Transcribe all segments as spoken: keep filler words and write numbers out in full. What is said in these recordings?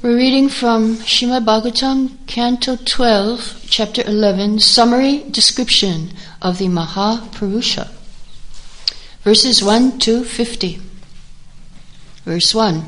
We're reading from Srimad Bhagavatam, Canto twelve, Chapter eleven, Summary Description of the Mahapurusha. Verses one to fifty. Verse one.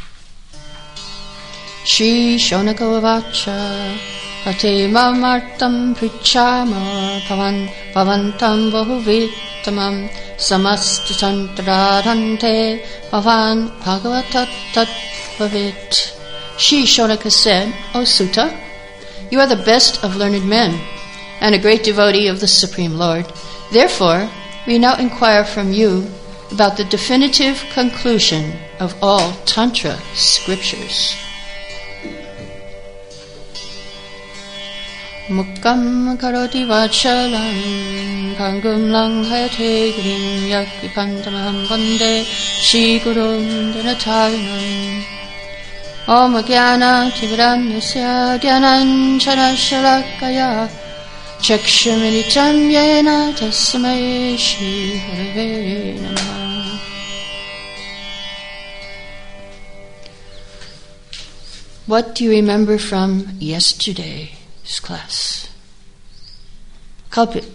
Shri Shonaka Vacha Hate Mamartam Prichama Pavan Pavantam Bahuvitamam Samastantarante Pavan Bhagavatat Tat Bhavit. Shri Shonaka said, O Sutta, you are the best of learned men and a great devotee of the Supreme Lord. Therefore, we now inquire from you about the definitive conclusion of all Tantra scriptures. Mukkam karoti vachalam kangum lang hayate grim yakipantamaham vande Shri Gurum Dinatarinam Om Jnana Timirannasya Jnananjana Shalakaya Chakshumilitam Yena Tasmai Shri Gurave Namaha. What do you remember from yesterday's class? Culprit.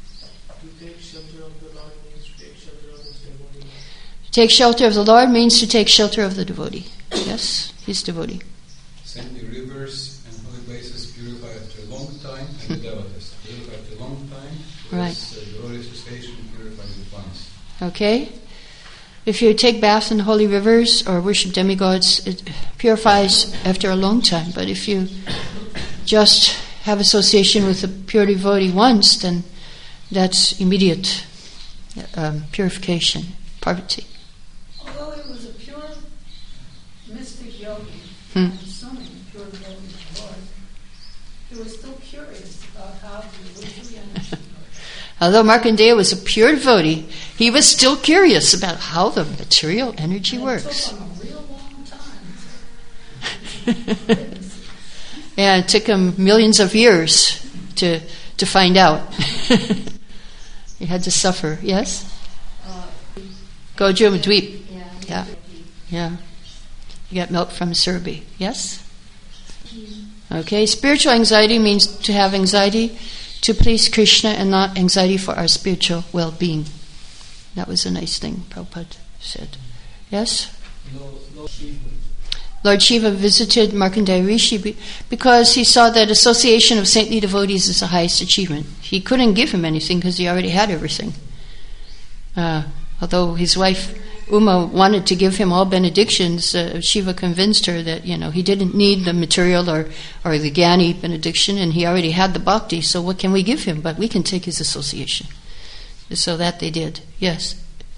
To take shelter of the Lord means to take shelter of the devotee. Yes, his devotee. Saintly rivers and holy places purify after a long time, and the devotees purify after a long time. Right. Uh, devotee association purifies the once. Okay. If you take bath in holy rivers or worship demigods, it purifies after a long time. But if you just have association with a pure devotee once, then that's immediate um, purification, parvati. Although it was a pure mystic yogi, Hmm. and so many pure devotees of the Lord, he was still curious about how the illusory energy works. Although Markandeya was a pure devotee, he was still curious about how the material energy And works. It took him a real long time. Yeah, it took him millions of years to to find out. He had to suffer. Yes? Uh, Gojam Dweep. yeah. Yeah. Yeah. You got milk from Surabhi. Yes? Okay. Spiritual anxiety means to have anxiety to please Krishna and not anxiety for our spiritual well-being. That was a nice thing Prabhupada said. Yes? No, no Shiva. Lord Shiva visited Markandeya Rishi be- because he saw that association of saintly devotees is the highest achievement. He couldn't give him anything because he already had everything. Uh, although his wife Uma wanted to give him all benedictions, uh, Shiva convinced her that, you know, he didn't need the material or, or the Gyani benediction, and he already had the bhakti, so what can we give him? But we can take his association. So that they did. Yes.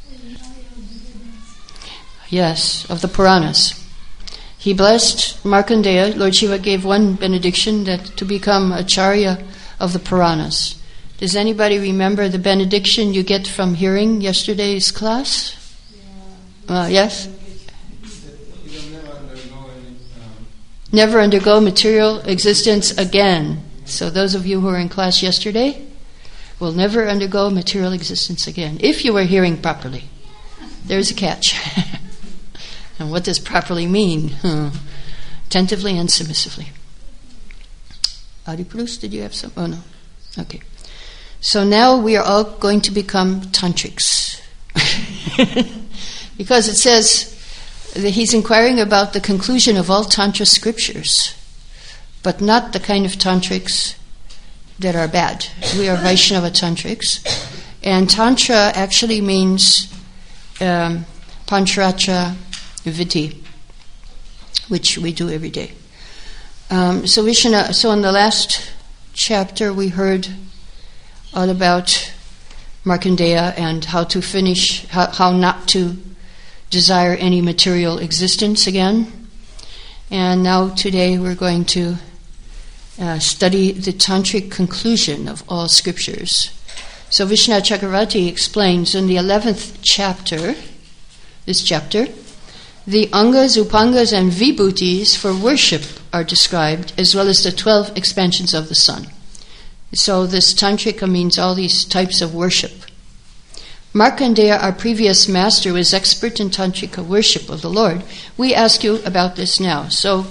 Yes, of the Puranas. He blessed Markandeya. Lord Shiva gave one benediction that to become Acharya of the Puranas. Does anybody remember the benediction you get from hearing yesterday's class? Uh, yes? You will never undergo any, um, Never undergo material existence again. So those of you who were in class yesterday will never undergo material existence again, if you were hearing properly. There's a catch. And what does properly mean? Hmm. Attentively and submissively. Adipurus, did you have some? Oh, no. Okay. So now we are all going to become tantrics. Because it says that he's inquiring about the conclusion of all Tantra scriptures, but not the kind of tantrics that are bad. We are Vaishnava tantrics. And Tantra actually means um, Pancharatra Vidhi, which we do every day. Um, so, Vishnu, so in the last chapter we heard all about Markandeya and how to finish, how, how not to desire any material existence again. And now today we're going to uh, study the tantric conclusion of all scriptures. So Vishnu Chakravarti explains in the eleventh chapter, this chapter, the angas, upangas, and vibhutis for worship are described, as well as the twelve expansions of the sun. So this tantrika means all these types of worship. Markandeya, our previous master, was expert in tantrika worship of the Lord. We ask you about this now. So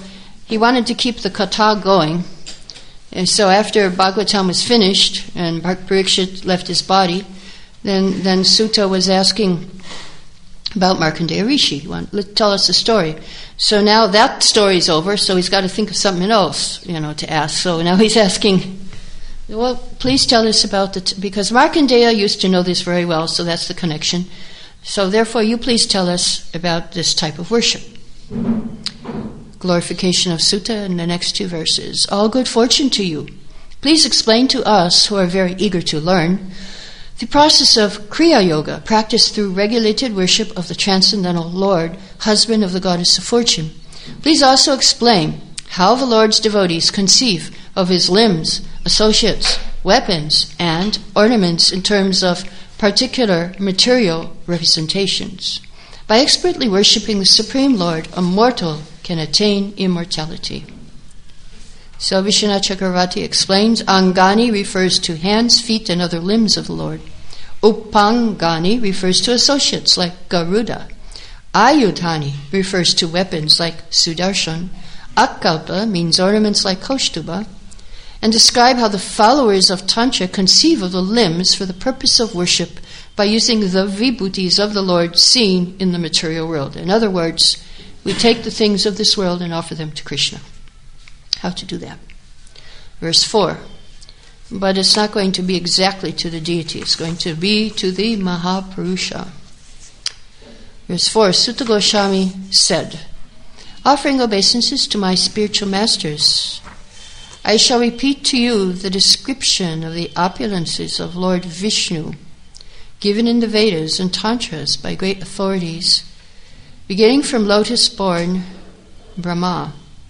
he wanted to keep the katha going. And so after Bhagavatam was finished and Parikshit left his body, then, then Sutta was asking about Markandeya Rishi. He wanted, let, tell us the story. So now that story's over, so he's got to think of something else, you know, to ask. So now he's asking, well, please tell us about the... T-, because Markandeya used to know this very well, so that's the connection. So therefore, you please tell us about this type of worship. Glorification of Sutta in the next two verses. All good fortune to you. Please explain to us, who are very eager to learn, the process of Kriya Yoga, practiced through regulated worship of the Transcendental Lord, husband of the Goddess of Fortune. Please also explain how the Lord's devotees conceive of his limbs, associates, weapons, and ornaments in terms of particular material representations. By expertly worshipping the Supreme Lord, a mortal can attain immortality. So Vishwanath Chakravarti explains, Angani refers to hands, feet, and other limbs of the Lord. Upangani refers to associates like Garuda. Ayudhani refers to weapons like Sudarshan. Akalpa means ornaments like Kaustuba. And describe how the followers of Tantra conceive of the limbs for the purpose of worship by using the vibhutis of the Lord seen in the material world. In other words, we take the things of this world and offer them to Krishna. How to do that? Verse four. But it's not going to be exactly to the deity. It's going to be to the Mahapurusha. Verse four. Sutta Goswami said, offering obeisances to my spiritual masters, I shall repeat to you the description of the opulences of Lord Vishnu, given in the Vedas and Tantras by great authorities, beginning from lotus-born Brahma.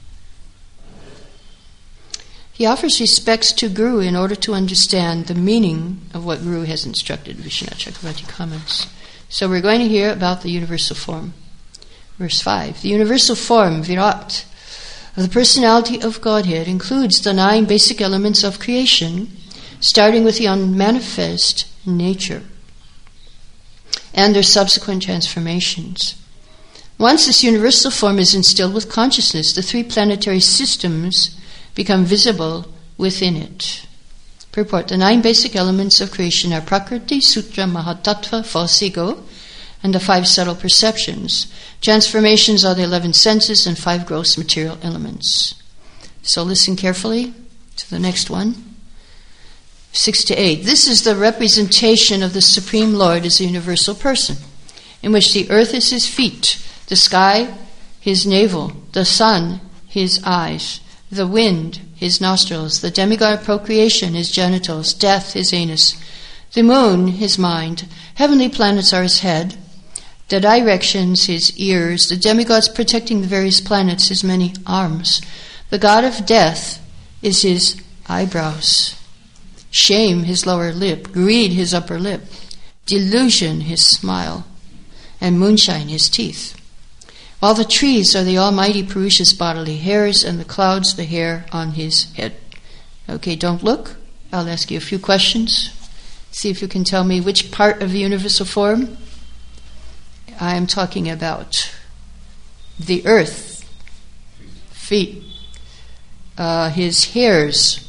He offers respects to Guru in order to understand the meaning of what Guru has instructed. Vishwanath Chakravarti comments. So we're going to hear about the universal form. Verse five. The universal form, Virat, of the personality of Godhead includes the nine basic elements of creation, starting with the unmanifest nature and their subsequent transformations. Once this universal form is instilled with consciousness, the three planetary systems become visible within it. Purport. The nine basic elements of creation are Prakriti, Sutra, Mahatattva, false ego, and the five subtle perceptions. Transformations are the eleven senses and five gross material elements. So listen carefully to the next one. Six to eight. This is the representation of the Supreme Lord as a universal person, in which the earth is his feet, the sky his navel, the sun his eyes, the wind his nostrils, the demigod of procreation his genitals, death his anus, the moon his mind, heavenly planets are his head, the directions his ears, the demigods protecting the various planets his many arms, the god of death is his eyebrows, shame his lower lip, greed his upper lip, delusion his smile, and moonshine his teeth. While the trees are the almighty Purusha's bodily hairs, and the clouds the hair on his head. Okay, don't look. I'll ask you a few questions. See if you can tell me which part of the universal form I am talking about. The earth, feet, uh, his hairs.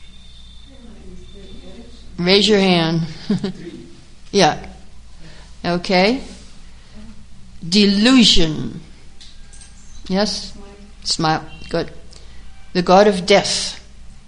Raise your hand. Yeah. Okay. Delusion. Yes? Smile. Good. The god of death.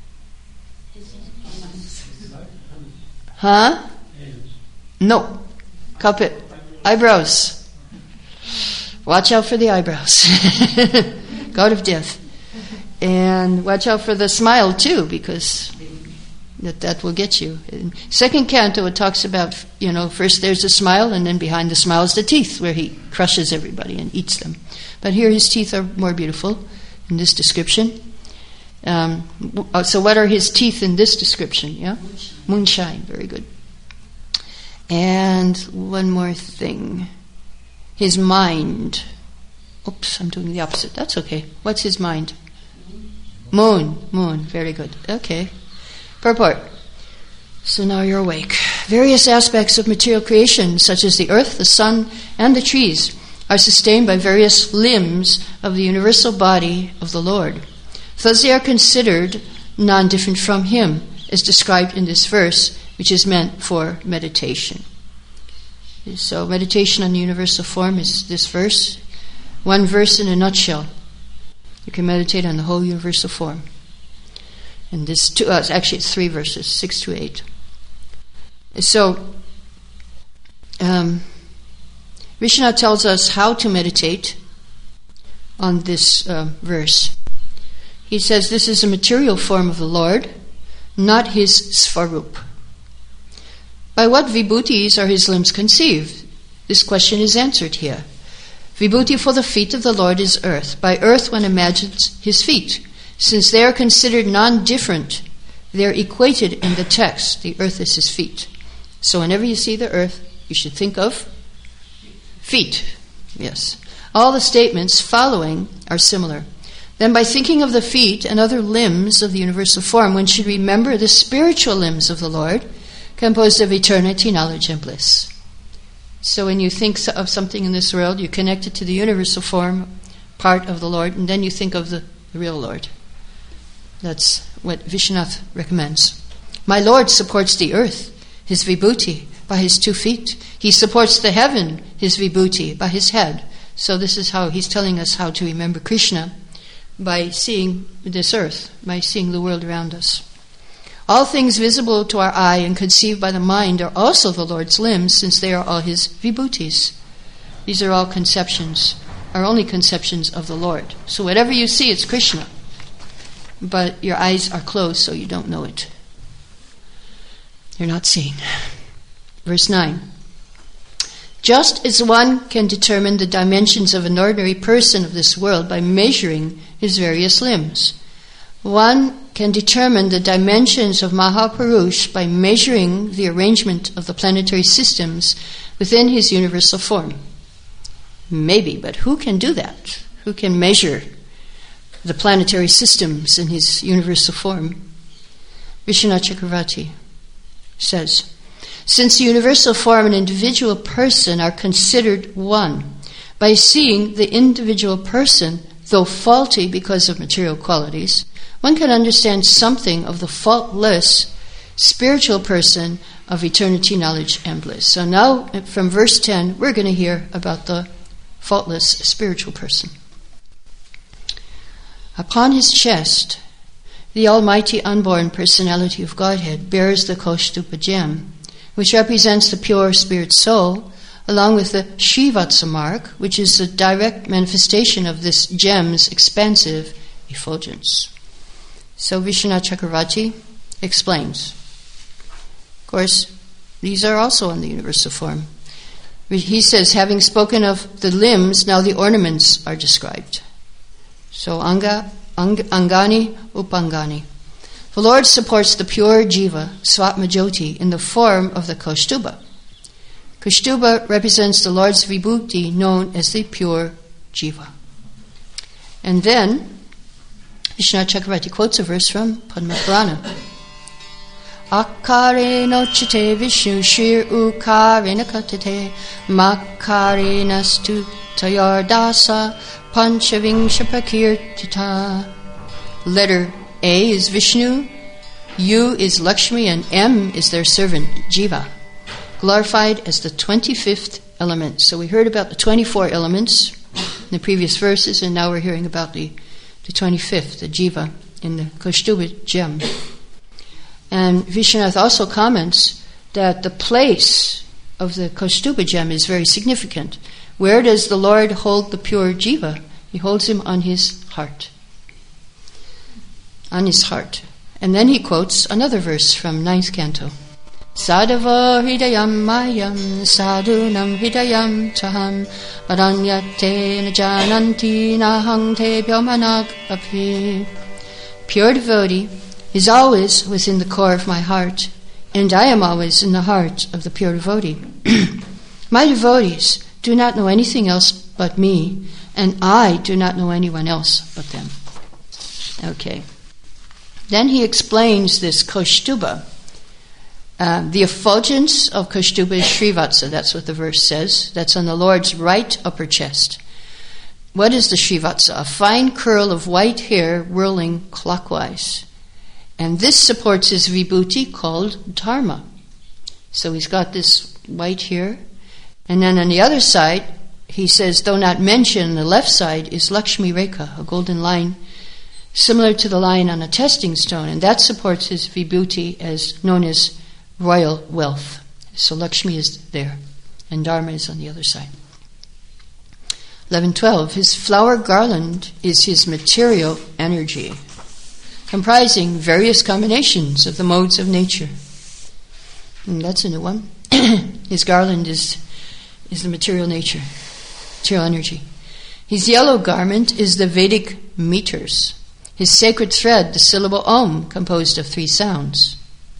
Huh? No. Carpet. Eyebrows. Watch out for the eyebrows. God of death. And watch out for the smile too, because that that will get you. In second canto, it talks about, you know, first there's a smile, and then behind the smile is the teeth, where he crushes everybody and eats them. But here his teeth are more beautiful in this description. Um, so what are his teeth in this description? Yeah? Moonshine. Moonshine, very good. And one more thing. His mind. Oops, I'm doing the opposite. That's okay. What's his mind? Moon. Moon, very good. Okay. Purport. So now you're awake. Various aspects of material creation, such as the earth, the sun, and the trees, are sustained by various limbs of the universal body of the Lord. Thus they are considered non-different from Him, as described in this verse, which is meant for meditation. So meditation on the universal form is this verse. One verse in a nutshell. You can meditate on the whole universal form. And this two, uh, actually it's three verses, six to eight. So, um, Vishnu tells us how to meditate on this uh, verse. He says this is a material form of the Lord, not His Svarup. By what vibhutis are His limbs conceived? This question is answered here. Vibhuti for the feet of the Lord is earth. By earth one imagines His feet. Since they are considered non-different, they are equated in the text. The earth is His feet. So whenever you see the earth, you should think of feet. Yes. All the statements following are similar. Then by thinking of the feet and other limbs of the universal form, one should remember the spiritual limbs of the Lord, composed of eternity, knowledge, and bliss. So when you think of something in this world, you connect it to the universal form, part of the Lord, and then you think of the, the real Lord. That's what Vishwanath recommends. My Lord supports the earth, His vibhuti, by His two feet. He supports the heaven, His vibhuti, by His head. So this is how He's telling us how to remember Krishna, by seeing this earth, by seeing the world around us. All things visible to our eye and conceived by the mind are also the Lord's limbs, since they are all His vibhutis. These are all conceptions, are only conceptions of the Lord. So whatever you see, it's Krishna. But your eyes are closed, so you don't know it. You're not seeing. Verse nine. Just as one can determine the dimensions of an ordinary person of this world by measuring his various limbs, one can determine the dimensions of Mahapurush by measuring the arrangement of the planetary systems within his universal form. Maybe, but who can do that? Who can measure the planetary systems in his universal form? Vishwanath Chakravarti says, since the universal form and individual person are considered one, by seeing the individual person, though faulty because of material qualities, one can understand something of the faultless spiritual person of eternity, knowledge, and bliss. So now, from verse ten, we're going to hear about the faultless spiritual person. Upon his chest, the almighty unborn personality of Godhead bears the Kaustubha gem, which represents the pure spirit soul, along with the Shrivatsa mark, which is the direct manifestation of this gem's expansive effulgence. So Vishwanath Chakravarti explains. Of course, these are also in the universal form. He says, having spoken of the limbs, now the ornaments are described. So anga, ang, angani, upangani. The Lord supports the pure jiva, Swatma Jyoti, in the form of the Kaustubha. Kaustubha represents the Lord's vibhuti, known as the pure jiva. And then, Vishwanath Chakravarti quotes a verse from Padma Purana. Akare nochite Vishnu shir ukare nakatate makare nastu tayardasa panchavingsha prakirtita. Letter A is Vishnu, U is Lakshmi, and M is their servant, Jiva, glorified as the twenty-fifth element. So we heard about the twenty-four elements in the previous verses, and now we're hearing about the, the twenty-fifth, the Jiva, in the Kaustubha gem. And Vishwanath also comments that the place of the Kaustubha gem is very significant. Where does the Lord hold the pure Jiva? He holds him on his heart. On his heart. And then he quotes another verse from ninth canto. Sadhava hridayam mayam sadhunam hridayam taham aranyate najananti nahang te bhyamanag api. Pure devotee is always within the core of my heart, and I am always in the heart of the pure devotee. My devotees do not know anything else but me, and I do not know anyone else but them. Okay. Then he explains this Kaustubha Uh, the effulgence of Kaustuba is Srivatsa. That's what the verse says. That's on the Lord's right upper chest. What is the Srivatsa? A fine curl of white hair whirling clockwise. And this supports his vibhuti called dharma. So he's got this white hair. And then on the other side, he says, though not mentioned, the left side is Lakshmi Rekha, a golden line, similar to the line on a testing stone. And that supports his vibhuti, as known as royal wealth. So Lakshmi is there, and Dharma is on the other side. eleven twelve. His flower garland is his material energy, comprising various combinations of the modes of nature. And that's a new one. His garland is, is the material nature, material energy. His yellow garment is the Vedic meters. His sacred thread, the syllable Om, composed of three sounds.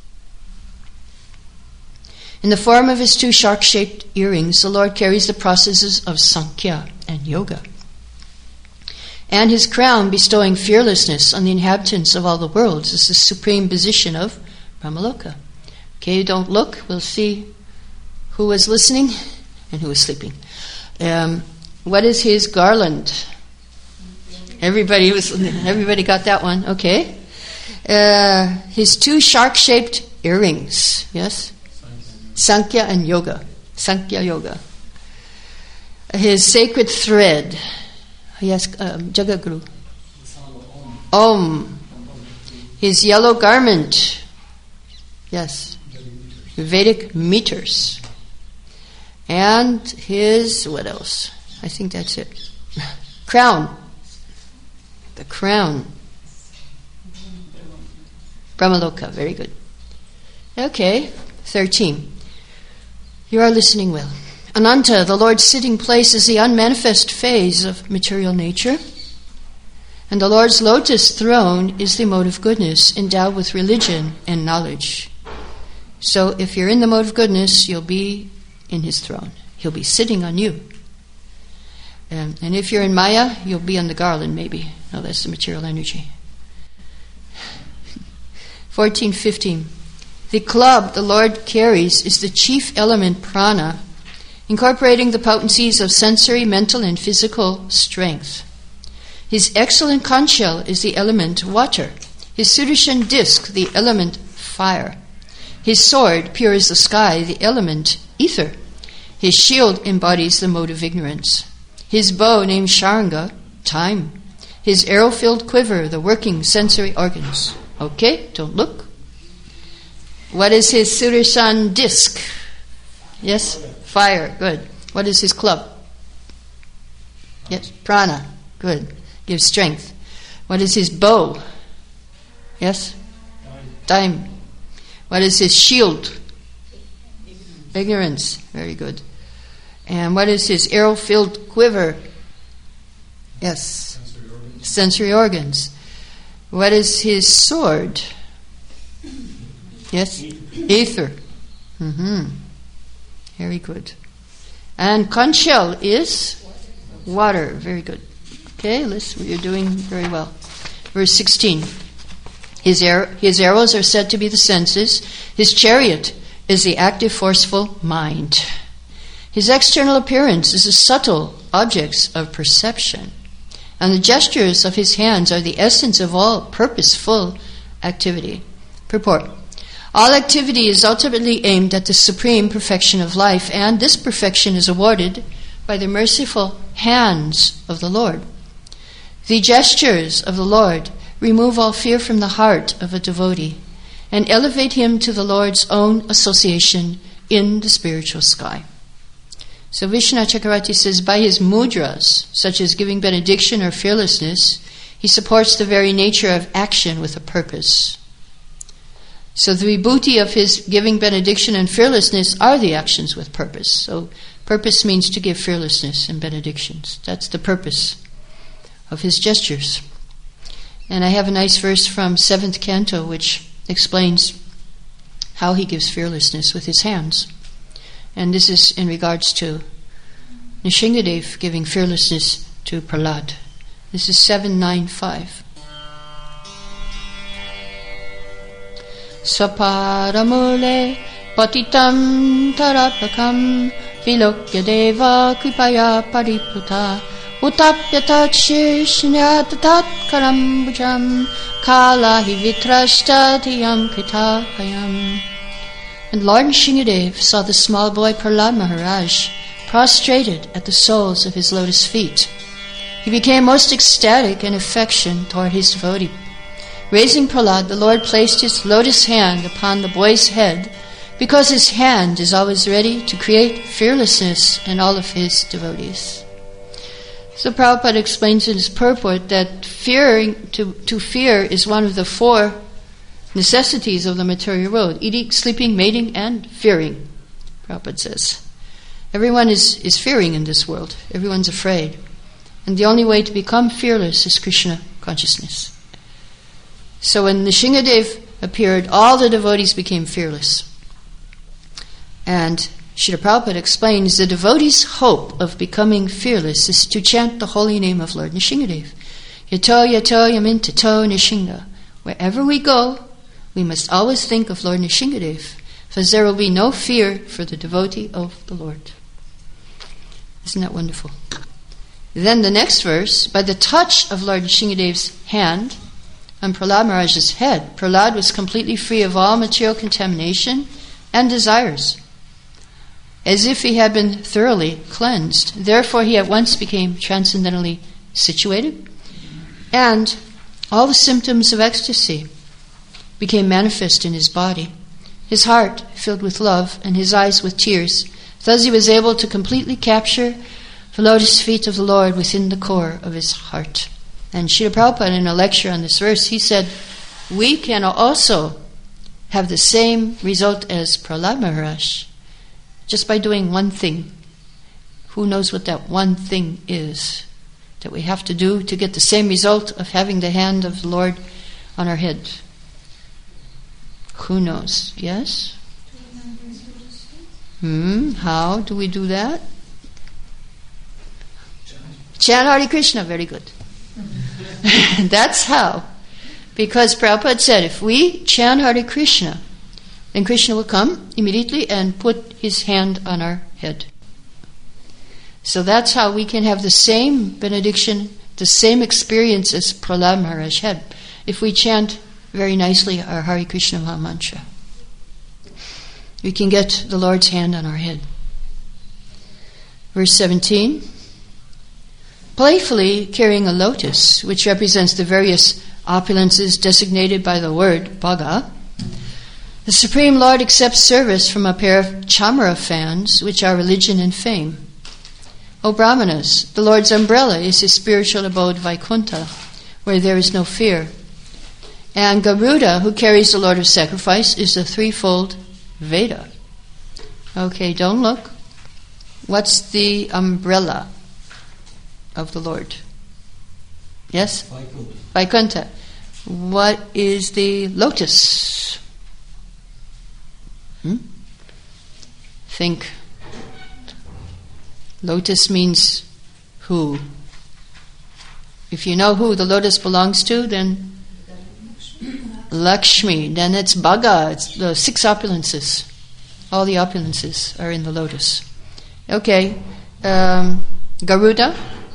In the form of his two shark-shaped earrings, the Lord carries the processes of Sankhya and Yoga. And his crown, bestowing fearlessness on the inhabitants of all the worlds, is the supreme position of Brahmaloka. Okay, don't look. We'll see who was listening and who was sleeping. Um, what is his garland? Everybody was. Everybody got that one. Okay. Uh, his two shark-shaped earrings. Yes. Sankhya and Yoga. Sankhya Yoga. His sacred thread. Yes, um, Jagaguru. Om. His yellow garment. Yes. Vedic meters. And his, what else? I think that's it. Crown. The crown. Brahmaloka. Very good. Okay. thirteen. You are listening well. Ananta, the Lord's sitting place, is the unmanifest phase of material nature. And the Lord's lotus throne is the mode of goodness, endowed with religion and knowledge. So if you're in the mode of goodness, you'll be in his throne. He'll be sitting on you. Um, and if you're in Maya, you'll be on the garland, maybe. No, that's the material energy. fourteen fifteen. The club the Lord carries is the chief element prana, incorporating the potencies of sensory, mental, and physical strength. His excellent conch shell is the element water. His Sudarshan disc, the element fire. His sword, pure as the sky, the element ether. His shield embodies the mode of ignorance. His bow, named Sharanga, time. His arrow-filled quiver, the working sensory organs. Okay, don't look. What is his Sudarshan disc? Yes? Fire. Good. What is his club? Yes? Prana. Good. Gives strength. What is his bow? Yes? Time. What is his shield? Ignorance. Very good. And what is his arrow-filled quiver? Yes? Sensory organs. Sensory organs. What is his sword? Yes? Ether. Mm-hmm. Very good. And conch shell is water. Very good. Okay, listen, you're doing very well. Verse sixteen. His, ar- his arrows are said to be the senses. His chariot is the active, forceful mind. His external appearance is the subtle objects of perception. And the gestures of his hands are the essence of all purposeful activity. Purport. All activity is ultimately aimed at the supreme perfection of life, and this perfection is awarded by the merciful hands of the Lord. The gestures of the Lord remove all fear from the heart of a devotee and elevate him to the Lord's own association in the spiritual sky. So Vishwanath Chakravarti says, by his mudras, such as giving benediction or fearlessness, he supports the very nature of action with a purpose. So the vibhuti of his giving benediction and fearlessness are the actions with purpose. So purpose means to give fearlessness and benedictions. That's the purpose of his gestures. And I have a nice verse from seventh canto which explains how he gives fearlessness with his hands. And this is in regards to Nrsingadev giving fearlessness to Prahlad. This is seven nine five. Saparamule patitam tarapakam vilokya deva kripaya pariputa utapyatat shirshnyatatat karambujam kalahi vitrashtatiyam kritapayam. And Lord Nrsingadev saw the small boy Prahlad Maharaj prostrated at the soles of his lotus feet. He became most ecstatic in affection toward his devotee. Raising Prahlad, the Lord placed his lotus hand upon the boy's head, because his hand is always ready to create fearlessness in all of his devotees. So Prabhupada explains in his purport that fearing to, to fear is one of the four necessities of the material world: eating, sleeping, mating, and fearing, Prabhupada says. Everyone is, is fearing in this world. Everyone's afraid. And the only way to become fearless is Krishna consciousness. So when Nrsingadev appeared, all the devotees became fearless. And Srila Prabhupada explains the devotee's hope of becoming fearless is to chant the holy name of Lord Nrsingadev. Yato yato yamin tato Nrsinga. Wherever we go, we must always think of Lord Nrsingadev, because there will be no fear for the devotee of the Lord. Isn't that wonderful? Then the next verse, by the touch of Lord Nrsingadev's hand on Prahlad Maharaj's head, Prahlad was completely free of all material contamination and desires, as if he had been thoroughly cleansed. Therefore he at once became transcendently situated, and all the symptoms of ecstasy became manifest in his body. His heart filled with love and his eyes with tears. Thus he was able to completely capture the lotus feet of the Lord within the core of his heart. And Srila Prabhupada, in a lecture on this verse, he said, we can also have the same result as Prahlad Maharaj, just by doing one thing. Who knows what that one thing is that we have to do to get the same result of having the hand of the Lord on our head? Who knows? Yes? Hmm, how do we do that? Chant Hare Krishna, very good. That's how. Because Prabhupada said, if we chant Hare Krishna, then Krishna will come immediately and put his hand on our head. So that's how we can have the same benediction, the same experience as Prahlad Maharaj had, if we chant very nicely our Hare Krishna Maha Mantra. We can get the Lord's hand on our head. Verse seventeen. Playfully carrying a lotus, which represents the various opulences designated by the word Bhaga, the Supreme Lord accepts service from a pair of chamara fans, which are religion and fame. O Brahmanas, the Lord's umbrella is his spiritual abode Vaikuntha, where there is no fear. And Garuda, who carries the Lord of Sacrifice, is the threefold Veda. Okay, don't look. What's the umbrella of the Lord? Yes? Vaikuntha. Vaikuntha. What is the lotus? Hmm? Think. Lotus means who? If you know who the lotus belongs to, then Lakshmi. Then it's Bhaga. It's the six opulences. All the opulences are in the lotus. Okay. Um, Garuda.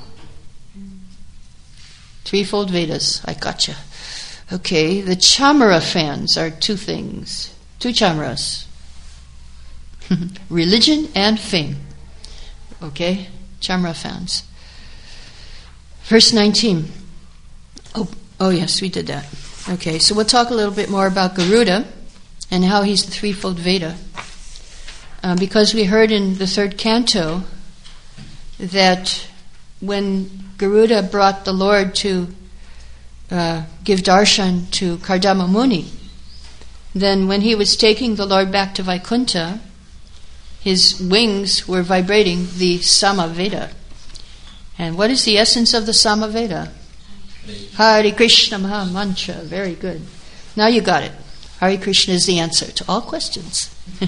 Threefold Vedas. I gotcha. Okay. The chamara fans are two things. Two chamaras. Religion and fame. Okay. Chamara fans. Verse nineteen. Oh, oh yes, we did that. Okay, so we'll talk a little bit more about Garuda and how he's the threefold Veda. Uh, because we heard in the third canto that when Garuda brought the Lord to uh, give darshan to Kardama Muni, then when he was taking the Lord back to Vaikuntha, his wings were vibrating the Samaveda. And what is the essence of the Samaveda? Hare Krishna Maha Mantra. Very good. Now you got it. Hare Krishna is the answer to all questions.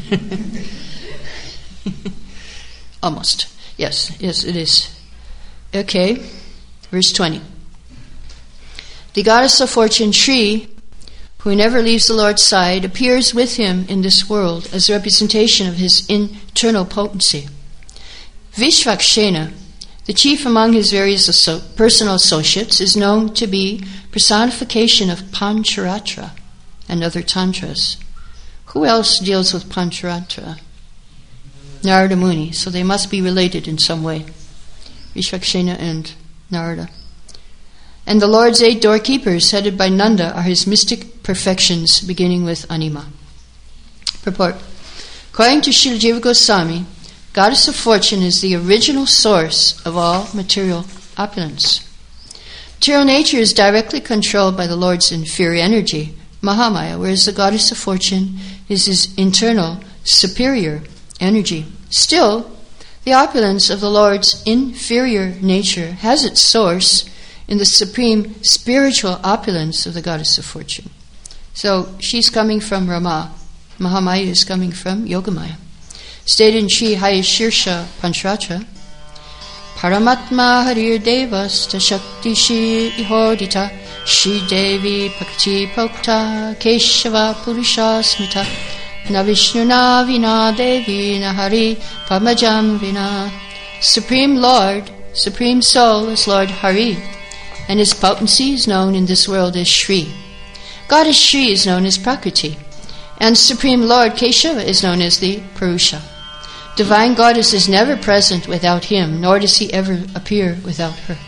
Almost. Yes, yes it is. Okay. Verse twenty. The goddess of fortune Shri, who never leaves the Lord's side, appears with him in this world as a representation of his internal potency. Vishvakshena, the chief among his various asso- personal associates, is known to be personification of Pancharatra and other tantras. Who else deals with Pancharatra? Narada Muni, so they must be related in some way. Vishvakshena and Narada. And the Lord's eight doorkeepers, headed by Nanda, are his mystic perfections, beginning with Anima. Purport. According to Srila Jiva Goswami, Goddess of Fortune is the original source of all material opulence. Material nature is directly controlled by the Lord's inferior energy, Mahamaya, whereas the Goddess of Fortune is his internal, superior energy. Still, the opulence of the Lord's inferior nature has its source in the supreme spiritual opulence of the Goddess of Fortune. So she's coming from Rama. Mahamaya is coming from Yogamaya. Stated in Sri Hayashirsha Pancharatra, Paramatma Harir Devas Tashakti Shri Ihodita Shri Devi Pakti Pokta Keshava Purusha Smita Na Vishnu Na Vina Devi Na Hari Pamajam Vina. Supreme Lord, Supreme Soul is Lord Hari, and his potency is known in this world as Shri. Goddess Shri is known as Prakriti, and Supreme Lord Keshava is known as the Purusha. Divine Goddess is never present without him, nor does he ever appear without her.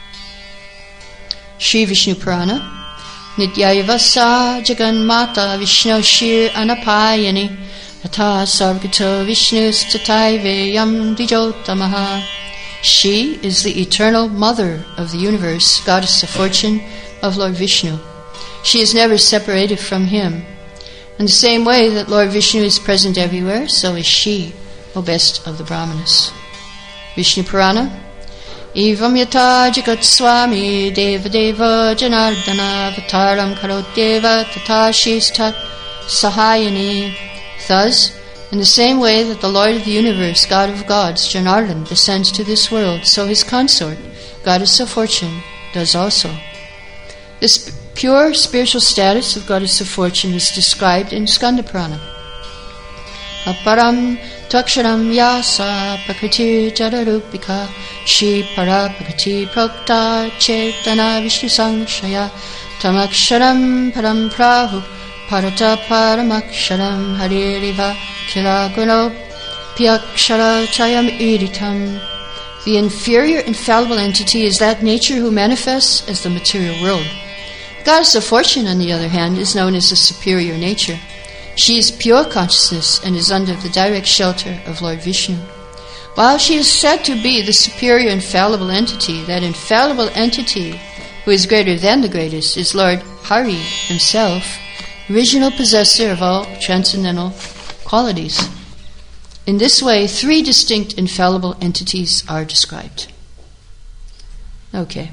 Shri Vishnu Purana. Nityayavasa Jagan Mata Vishnu Shir Anapayani Tata Sarvagato Vishnus Tataive Yam Dijotamaha. She is the eternal mother of the universe, Goddess of Fortune of Lord Vishnu. She is never separated from him. In the same way that Lord Vishnu is present everywhere, so is she, O best of the Brahmanas. Vishnu Purana. Evam yata jagat swami deva deva janardana vataram karoteva tatashis sahayani. Thus, in the same way that the Lord of the universe, God of gods, Janardana, descends to this world, so his consort, Goddess of Fortune, does also. This pure spiritual status of Goddess of Fortune is described in Skanda Purana. Aparam Taksharam Yasa Prakriti Jadarupika Shri Para Prakriti Prokta Chetana Vishnu Sangshaya Tamaksharam Param Prahu Parata Paramaksharam Haririva Kilaguno Pyakshara Chayam Iritam. The inferior infallible entity is that nature who manifests as the material world. The Goddess of Fortune, on the other hand, is known as the superior nature. She is pure consciousness and is under the direct shelter of Lord Vishnu. While she is said to be the superior infallible entity, that infallible entity who is greater than the greatest is Lord Hari himself, original possessor of all transcendental qualities. In this way, three distinct infallible entities are described. Okay.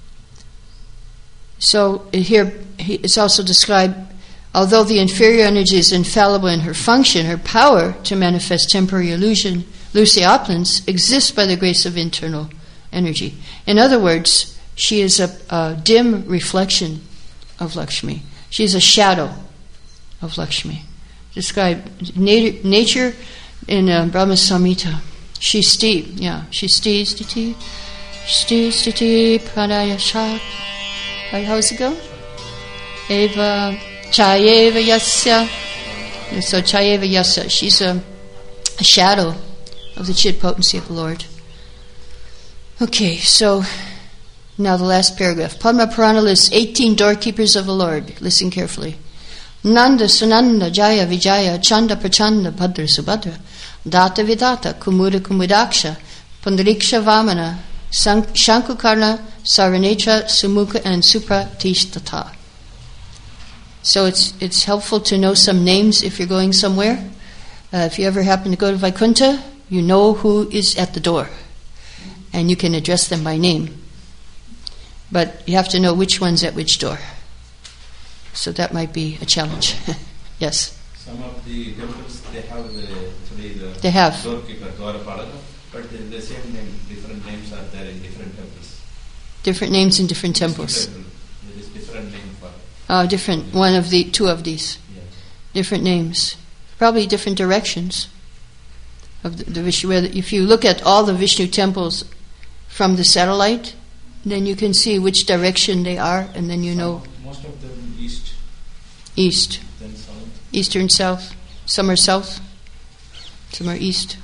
So here it's also described, although the inferior energy is infallible in her function, her power to manifest temporary illusion, lucid opulence, exists by the grace of internal energy. In other words, she is a, a dim reflection of Lakshmi. She is a shadow of Lakshmi. Described nat- nature in uh, Brahma Samhita. Shisti, yeah, Shisti stiti, Shisti stiti pradaya shat. How does it go? Eva Chayeva Yasya. So Chayeva Yasya, she's a, a shadow of the Chit potency of the Lord. Okay, so now the last paragraph. Padma Purana lists eighteen doorkeepers of the Lord. Listen carefully. Nanda, Sunanda, Jaya, Vijaya, Chanda, Prachanda, Bhadra, Subhadra, Data, Vidata, Kumuda, Kumudaksha, Pundariksha, Vamana, Shankukarna, Saranetra, Sumukha, and Supratishtata. So it's it's helpful to know some names if you're going somewhere. Uh, if you ever happen to go to Vaikuntha, you know who is at the door, and you can address them by name. But you have to know which one's at which door. So that might be a challenge. Yes? Some of the temples, they have the, actually the they have. doorkeeper, Dwarapalaka, but the, the same name, different names are there in different temples. Different names in different temples. There is different different name for it. Uh, different, one of the, two of these. Yes. Different names. Probably different directions of the, the Vishnu. Where the, if you look at all the Vishnu temples from the satellite, then you can see which direction they are, and then you know. Most of them east. East. Then south. Eastern, south. Some are south. Some are east.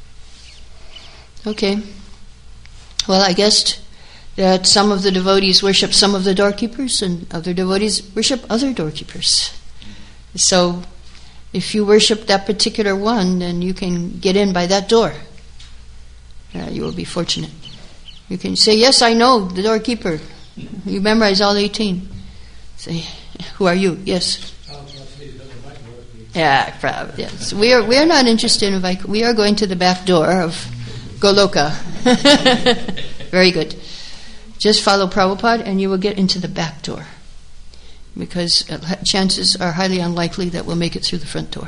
Okay. Well, I guessed that some of the devotees worship some of the doorkeepers and other devotees worship other doorkeepers. So, if you worship that particular one, then you can get in by that door. Uh, you will be fortunate. You can say, yes, I know the doorkeeper. You memorize all eighteen. Say, who are you? Yes. Yeah, probably, yes. We are we are not interested in Vaikuntha. We are going to the back door of Goloka. Very good. Just follow Prabhupada and you will get into the back door. Because chances are highly unlikely that we'll make it through the front door.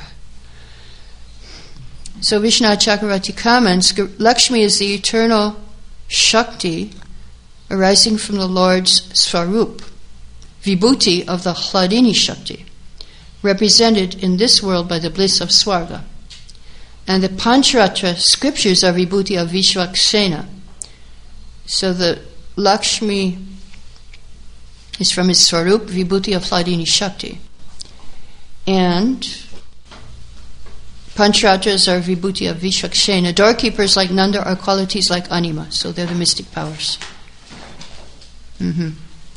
So Vishwanath Chakravarti comments, Lakshmi is the eternal Shakti arising from the Lord's Svarup, Vibhuti of the Hladini Shakti, represented in this world by the bliss of Swarga. And the Pancharatra scriptures are Vibhuti of Vishwaksena. So the Lakshmi is from his Svarup, Vibhuti of Hladini Shakti. And Pancharatras are Vibhuti of Vishwaksena. Doorkeepers like Nanda are qualities like Anima, so they're the mystic powers. Mm-hmm.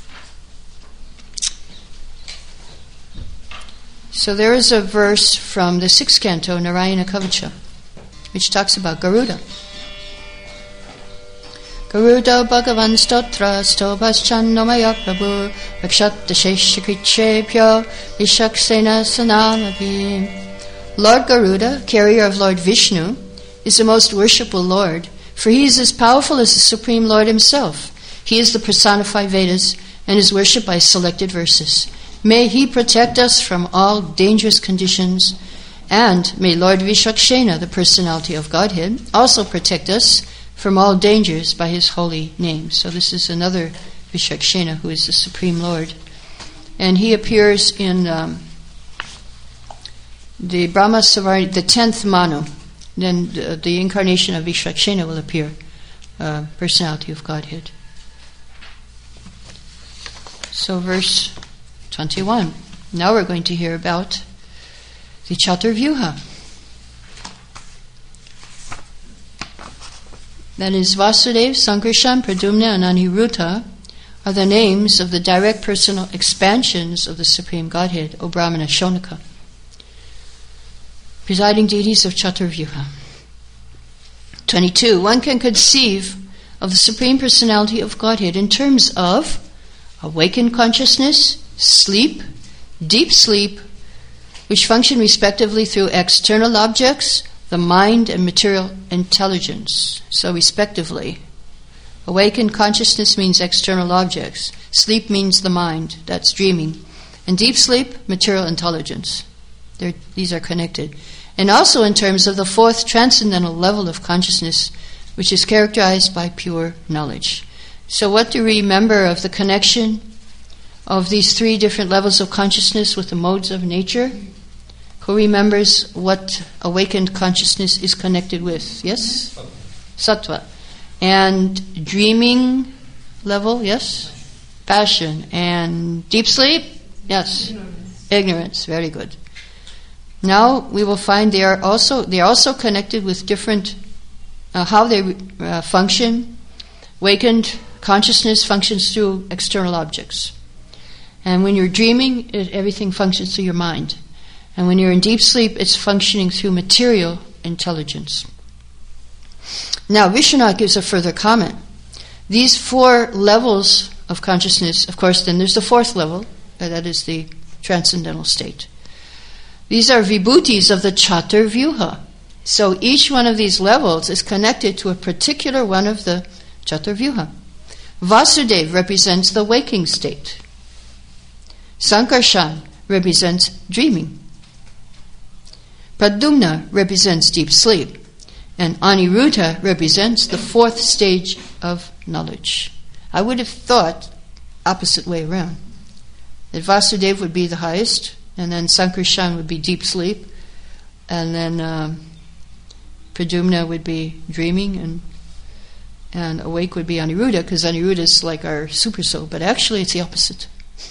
So there is a verse from the sixth canto, Narayana Kavacha, which talks about Garuda. Garuda Bhagavan Stotra Stobhaschannomaya Prabhu Rakshatta Sheshakritchepya Vishaksena Sanamabhi. Lord Garuda, carrier of Lord Vishnu, is the most worshipful Lord, for he is as powerful as the Supreme Lord himself. He is the personified Vedas and is worshipped by selected verses. May he protect us from all dangerous conditions, and may Lord Vishwakshena, the personality of Godhead, also protect us from all dangers by his holy name. So this is another Vishwakshena who is the Supreme Lord. And he appears in um, the Brahma Savarni, the tenth Manu. Then the, the incarnation of Vishwakshena will appear, uh, personality of Godhead. So verse twenty-one. Now we're going to hear about the Chaturvyuha. That is, Vasudev, Sankarshan, Pradyumna, and Aniruddha are the names of the direct personal expansions of the Supreme Godhead, O Brahmana Shonaka, presiding deities of Chaturvyuha. twenty-two. One can conceive of the Supreme Personality of Godhead in terms of awakened consciousness, sleep, deep sleep, which function respectively through external objects, the mind, and material intelligence. So respectively, awakened consciousness means external objects. Sleep means the mind, that's dreaming. And deep sleep, material intelligence. They're, these are connected. And also in terms of the fourth transcendental level of consciousness, which is characterized by pure knowledge. So what do we remember of the connection of these three different levels of consciousness with the modes of nature? Who remembers what awakened consciousness is connected with? Yes? Sattva. And dreaming level? Yes? Passion. And deep sleep? Yes. Ignorance. Ignorance. Very good. Now we will find they are also they are also connected with different uh, how they uh, function. Awakened consciousness functions through external objects. And when you're dreaming, it, everything functions through your mind. And when you're in deep sleep, it's functioning through material intelligence. Now, Vishwanath gives a further comment. These four levels of consciousness, of course, then there's the fourth level, that is the transcendental state. These are vibhutis of the Chaturvyuha. So each one of these levels is connected to a particular one of the Chaturvyuha. Vasudeva represents the waking state. Sankarshan represents dreaming. Pradyumna represents deep sleep. And Aniruddha represents the fourth stage of knowledge. I would have thought opposite way around. That Vasudeva would be the highest, and then Sankarshan would be deep sleep, and then um, Pradyumna would be dreaming, and and awake would be Aniruddha, because Aniruddha is like our super soul, but actually it's the opposite.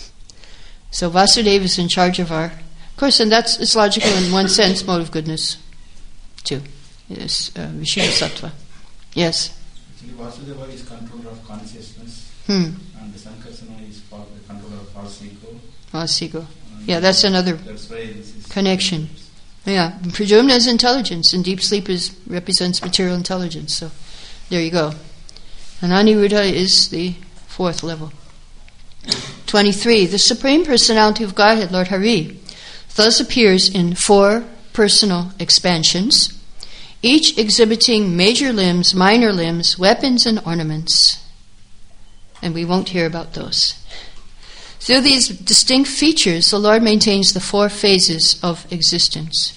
So Vasudeva is in charge of our, of course, and that's it's logical in one sense, mode of goodness, too. Yes, uh, Vishuddha Sattva. Yes. Actually, Vasudeva is controller of consciousness, Hmm. and the Sankarsana is for the controller of false ego. False ego. Yeah, that's another That's why this is connection. Yeah, Pradyumna is intelligence, and deep sleep is represents material intelligence. So, there you go. And Aniruddha is the fourth level. twenty-three. The Supreme Personality of Godhead, Lord Hari, thus appears in four personal expansions, each exhibiting major limbs, minor limbs, weapons, and ornaments. And we won't hear about those. Through these distinct features, the Lord maintains the four phases of existence.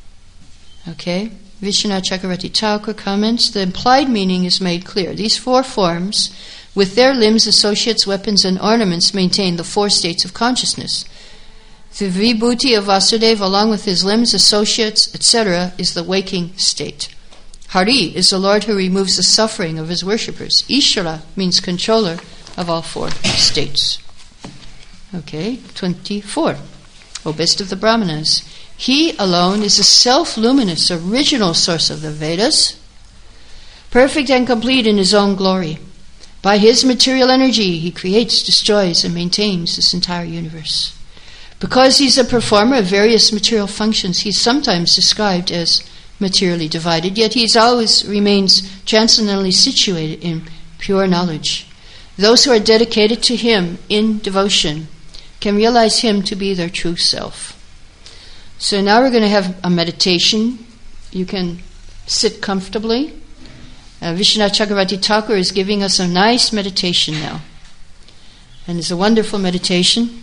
Okay? Vishwanath Chakravarti Thakur comments, the implied meaning is made clear. These four forms, with their limbs, associates, weapons, and ornaments, maintain the four states of consciousness. The Vibhuti of Vasudeva, along with his limbs, associates, et cetera, is the waking state. Hari is the Lord who removes the suffering of his worshippers. Ishvara means controller of all four states. Okay, twenty-four. O best of the Brahmanas, he alone is a self-luminous, original source of the Vedas, perfect and complete in his own glory. By his material energy, he creates, destroys, and maintains this entire universe. Because he's a performer of various material functions, he's sometimes described as materially divided, yet he always remains transcendently situated in pure knowledge. Those who are dedicated to him in devotion can realize him to be their true self. So now we're going to have a meditation. You can sit comfortably. Uh, Vishwanath Chakravarti Thakur is giving us a nice meditation now. And it's a wonderful meditation.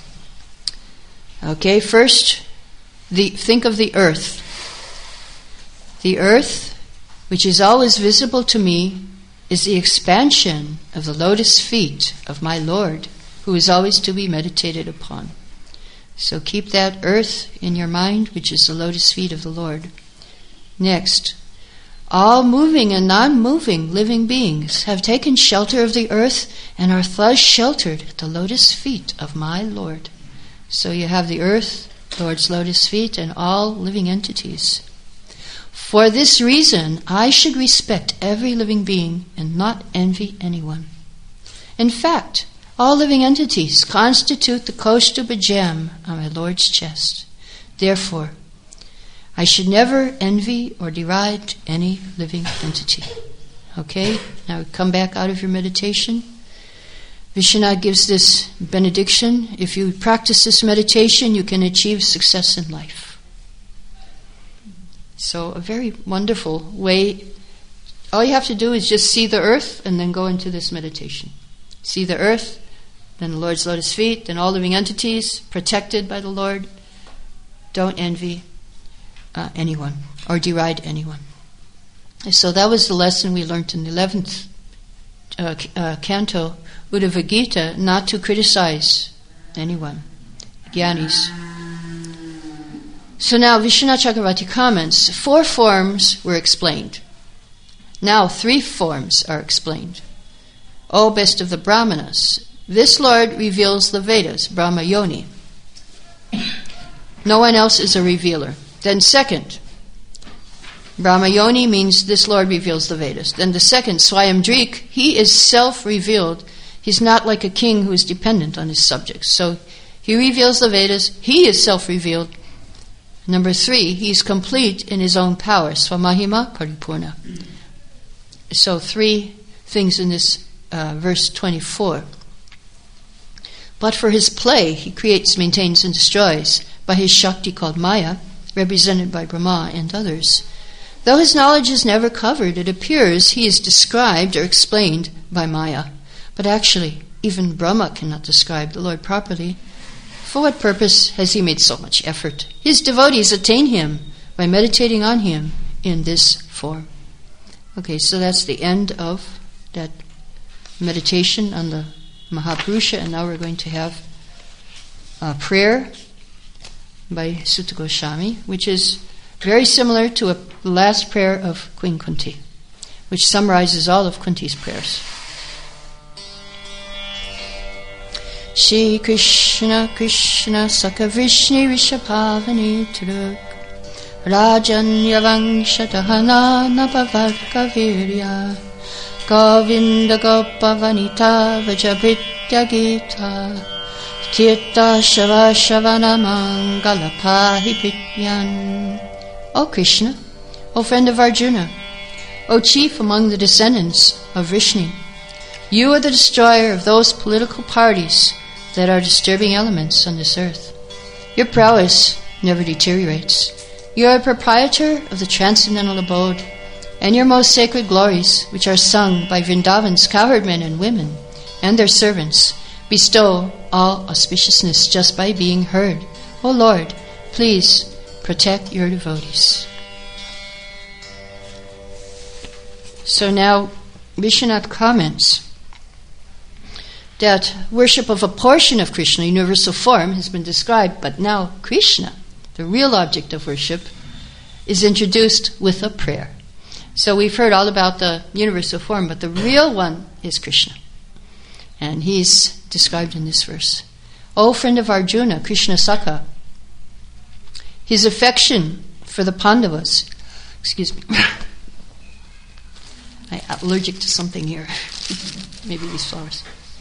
Okay, first, the, think of the earth. The earth, which is always visible to me, is the expansion of the lotus feet of my Lord, who is always to be meditated upon. So keep that earth in your mind, which is the lotus feet of the Lord. Next, all moving and non-moving living beings have taken shelter of the earth and are thus sheltered at the lotus feet of my Lord. So you have the earth, Lord's lotus feet, and all living entities. For this reason, I should respect every living being and not envy anyone. In fact, all living entities constitute the Kaustubha gem on my Lord's chest. Therefore, I should never envy or deride any living entity. Okay? Now come back out of your meditation. Vishwanath gives this benediction. If you practice this meditation, you can achieve success in life. So a very wonderful way. All you have to do is just see the earth and then go into this meditation. See the earth, then the Lord's lotus feet, then all living entities protected by the Lord. Don't envy uh, anyone or deride anyone. So that was the lesson we learned in the eleventh uh, uh, canto, Uddhava Gita, not to criticize anyone, Gyanis. So now Vishwanath Chakravarti comments, four forms were explained. Now three forms are explained. O best of the Brahmanas, this Lord reveals the Vedas, Brahma Yoni. No one else is a revealer. Then second, Brahma Yoni means this Lord reveals the Vedas. Then the second, Swayamdrik, he is self-revealed. He's not like a king who is dependent on his subjects. So he reveals the Vedas, he is self-revealed. Number three, he's complete in his own power, Swamahima Paripurna. So three things in this uh, verse twenty-four. But for his play, he creates, maintains, and destroys by his Shakti called Maya, represented by Brahma and others. Though his knowledge is never covered, it appears he is described or explained by Maya. But actually, even Brahma cannot describe the Lord properly. For what purpose has he made so much effort? His devotees attain him by meditating on him in this form. Okay, so that's the end of that meditation on the Mahapurusha, and now we're going to have uh, prayer by Sutta Goswami, which is very similar to a last prayer of Queen Kunti, which summarizes all of Kunti's prayers. Shri Krishna Krishna Saka Vrishni Rishabhavani Turuk Rajan Yavangshatahana Napavarka Virya Govinda Gopavanita Vajabritya Gita Tirtha Shava Shavana Mangala Pahi Prityan. O Krishna, O friend of Arjuna, O chief among the descendants of Vrishni, you are the destroyer of those political parties that are disturbing elements on this earth. Your prowess never deteriorates. You are a proprietor of the transcendental abode, and your most sacred glories, which are sung by Vrindavan's cowherd men and women and their servants, bestow all auspiciousness just by being heard. O Lord, please protect your devotees. So now Vishwanath comments that worship of a portion of Krishna, universal form, has been described, but now Krishna, the real object of worship, is introduced with a prayer. So we've heard all about the universal form, but the real one is Krishna. And he's described in this verse. O friend of Arjuna, Krishna Saka, his affection for the Pandavas, excuse me, I'm allergic to something here, maybe these flowers.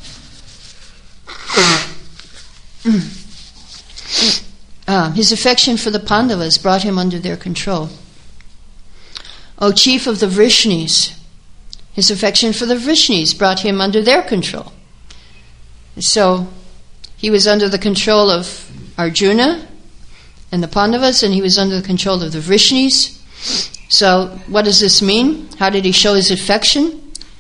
Uh, his affection for the Pandavas brought him under their control. O chief of the Vrishnis, his affection for the Vrishnis brought him under their control. So he was under the control of Arjuna and the Pandavas, and he was under the control of the Vrishnis. So what does this mean? How did he show his affection?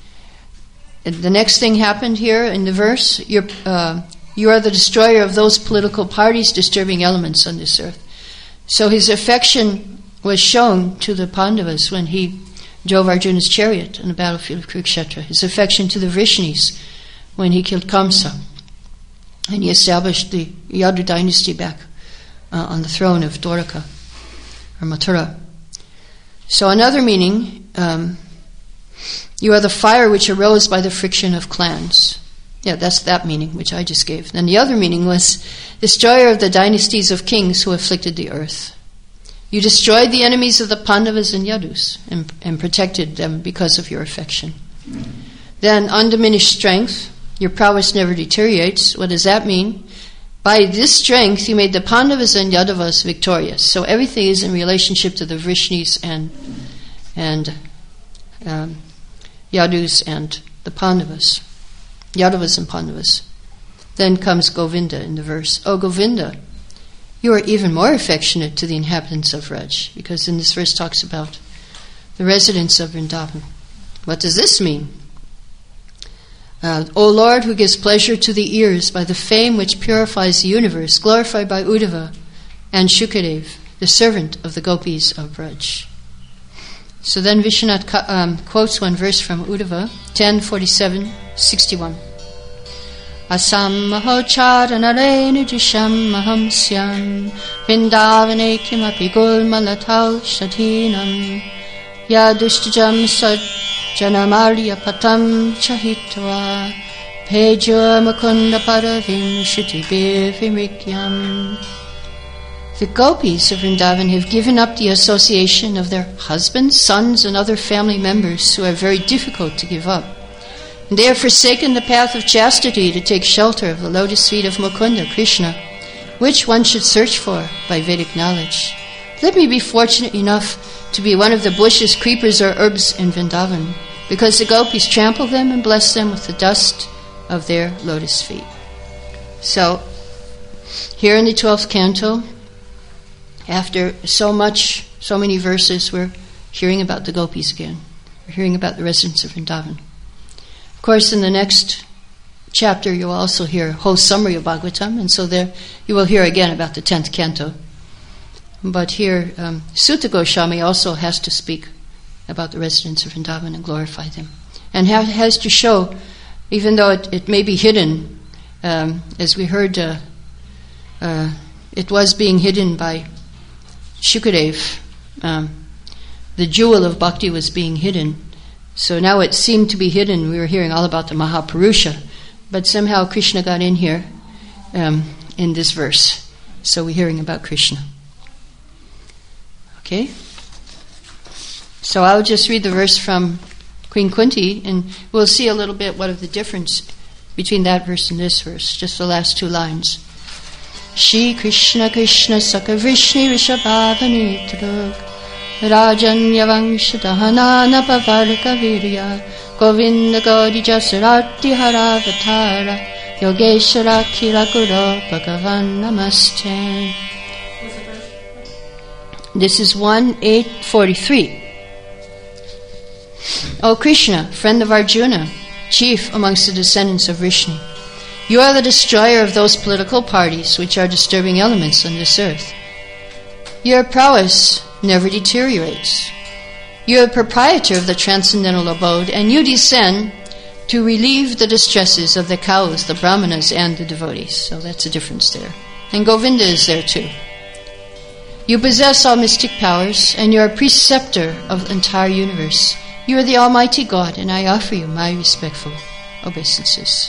The next thing happened here in the verse, you're, uh, you are the destroyer of those political parties disturbing elements on this earth. So his affection was shown to the Pandavas when he drove Arjuna's chariot on the battlefield of Kurukshetra. His affection to the Vrishnis when he killed Kamsa. And he established the Yadu dynasty back uh, on the throne of Dwaraka, or Mathura. So another meaning, um, you are the fire which arose by the friction of clans. Yeah, that's that meaning, which I just gave. And the other meaning was, destroyer of the dynasties of kings who afflicted the earth. You destroyed the enemies of the Pandavas and Yadus and, and protected them because of your affection. Then, undiminished strength, your prowess never deteriorates. What does that mean? By this strength, you made the Pandavas and Yadavas victorious. So everything is in relationship to the Vrishnis and and um, Yadus and the Pandavas. Yadavas and Pandavas. Then comes Govinda in the verse. Oh, Govinda, you are even more affectionate to the inhabitants of Raj, because in this verse talks about the residents of Vrindavan. What does this mean? Uh, o Lord, who gives pleasure to the ears by the fame which purifies the universe, glorified by Uddhava and Shukadev, the servant of the gopis of Braj. So then Vishwanath um, quotes one verse from Uddhava, ten forty-seven sixty-one. Asam mahocharanare nujisham mahamsyam Vrindavane kimapi gulmalatau shadhinam Yadushtajam sajjanamarya patam chahitva Pejur mukunda paravim shutibir vimrikyam. The gopis of Vrindavan have given up the association of their husbands, sons, and other family members who are very difficult to give up. And they have forsaken the path of chastity to take shelter of the lotus feet of Mukunda, Krishna, which one should search for by Vedic knowledge. Let me be fortunate enough to be one of the bushes, creepers, or herbs in Vrindavan, because the gopis trample them and bless them with the dust of their lotus feet. So, here in the twelfth canto, after so much, so many verses, we're hearing about the gopis again. We're hearing about the residents of Vrindavan. Of course, in the next chapter, you'll also hear a whole summary of Bhagavatam, and so there you will hear again about the tenth canto. But here, um, Sutta Goswami also has to speak about the residents of Vrindavan and glorify them. And ha- has to show, even though it, it may be hidden, um, as we heard uh, uh, it was being hidden by Shukadev. Um, the jewel of bhakti was being hidden. So now it seemed to be hidden. We were hearing all about the Mahapurusha. But somehow Krishna got in here um, in this verse. So we're hearing about Krishna. Okay? So I'll just read the verse from Queen Kunti, and we'll see a little bit what of the difference between that verse and this verse, just the last two lines. Shri Krishna Krishna Saka Vrishni Rishabhavani Trug Rajanya Vanshadahanana Pavarka Virya Govinda Gaudija Sarati Haravatara Yogeshara Kirakuro Bhagavan Namaste. This is one eight forty-three. O Krishna, friend of Arjuna, chief amongst the descendants of Vrishni, you are the destroyer of those political parties which are disturbing elements on this earth. Your prowess never deteriorates. You are the proprietor of the transcendental abode, and you descend to relieve the distresses of the cows, the brahmanas, and the devotees. So that's a difference there. And Govinda is there too. You possess all mystic powers, and you are preceptor of the entire universe. You are the Almighty God, and I offer you my respectful obeisances.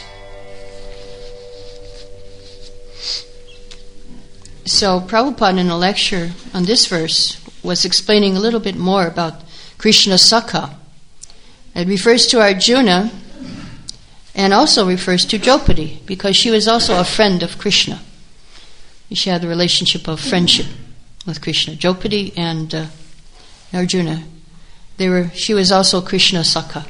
So Prabhupada in a lecture on this verse was explaining a little bit more about Krishna Sakha. It refers to Arjuna and also refers to Draupadi, because she was also a friend of Krishna. She had a relationship of friendship with Krishna. Draupadi and uh, Arjuna, they were. She was also Krishna Sakha.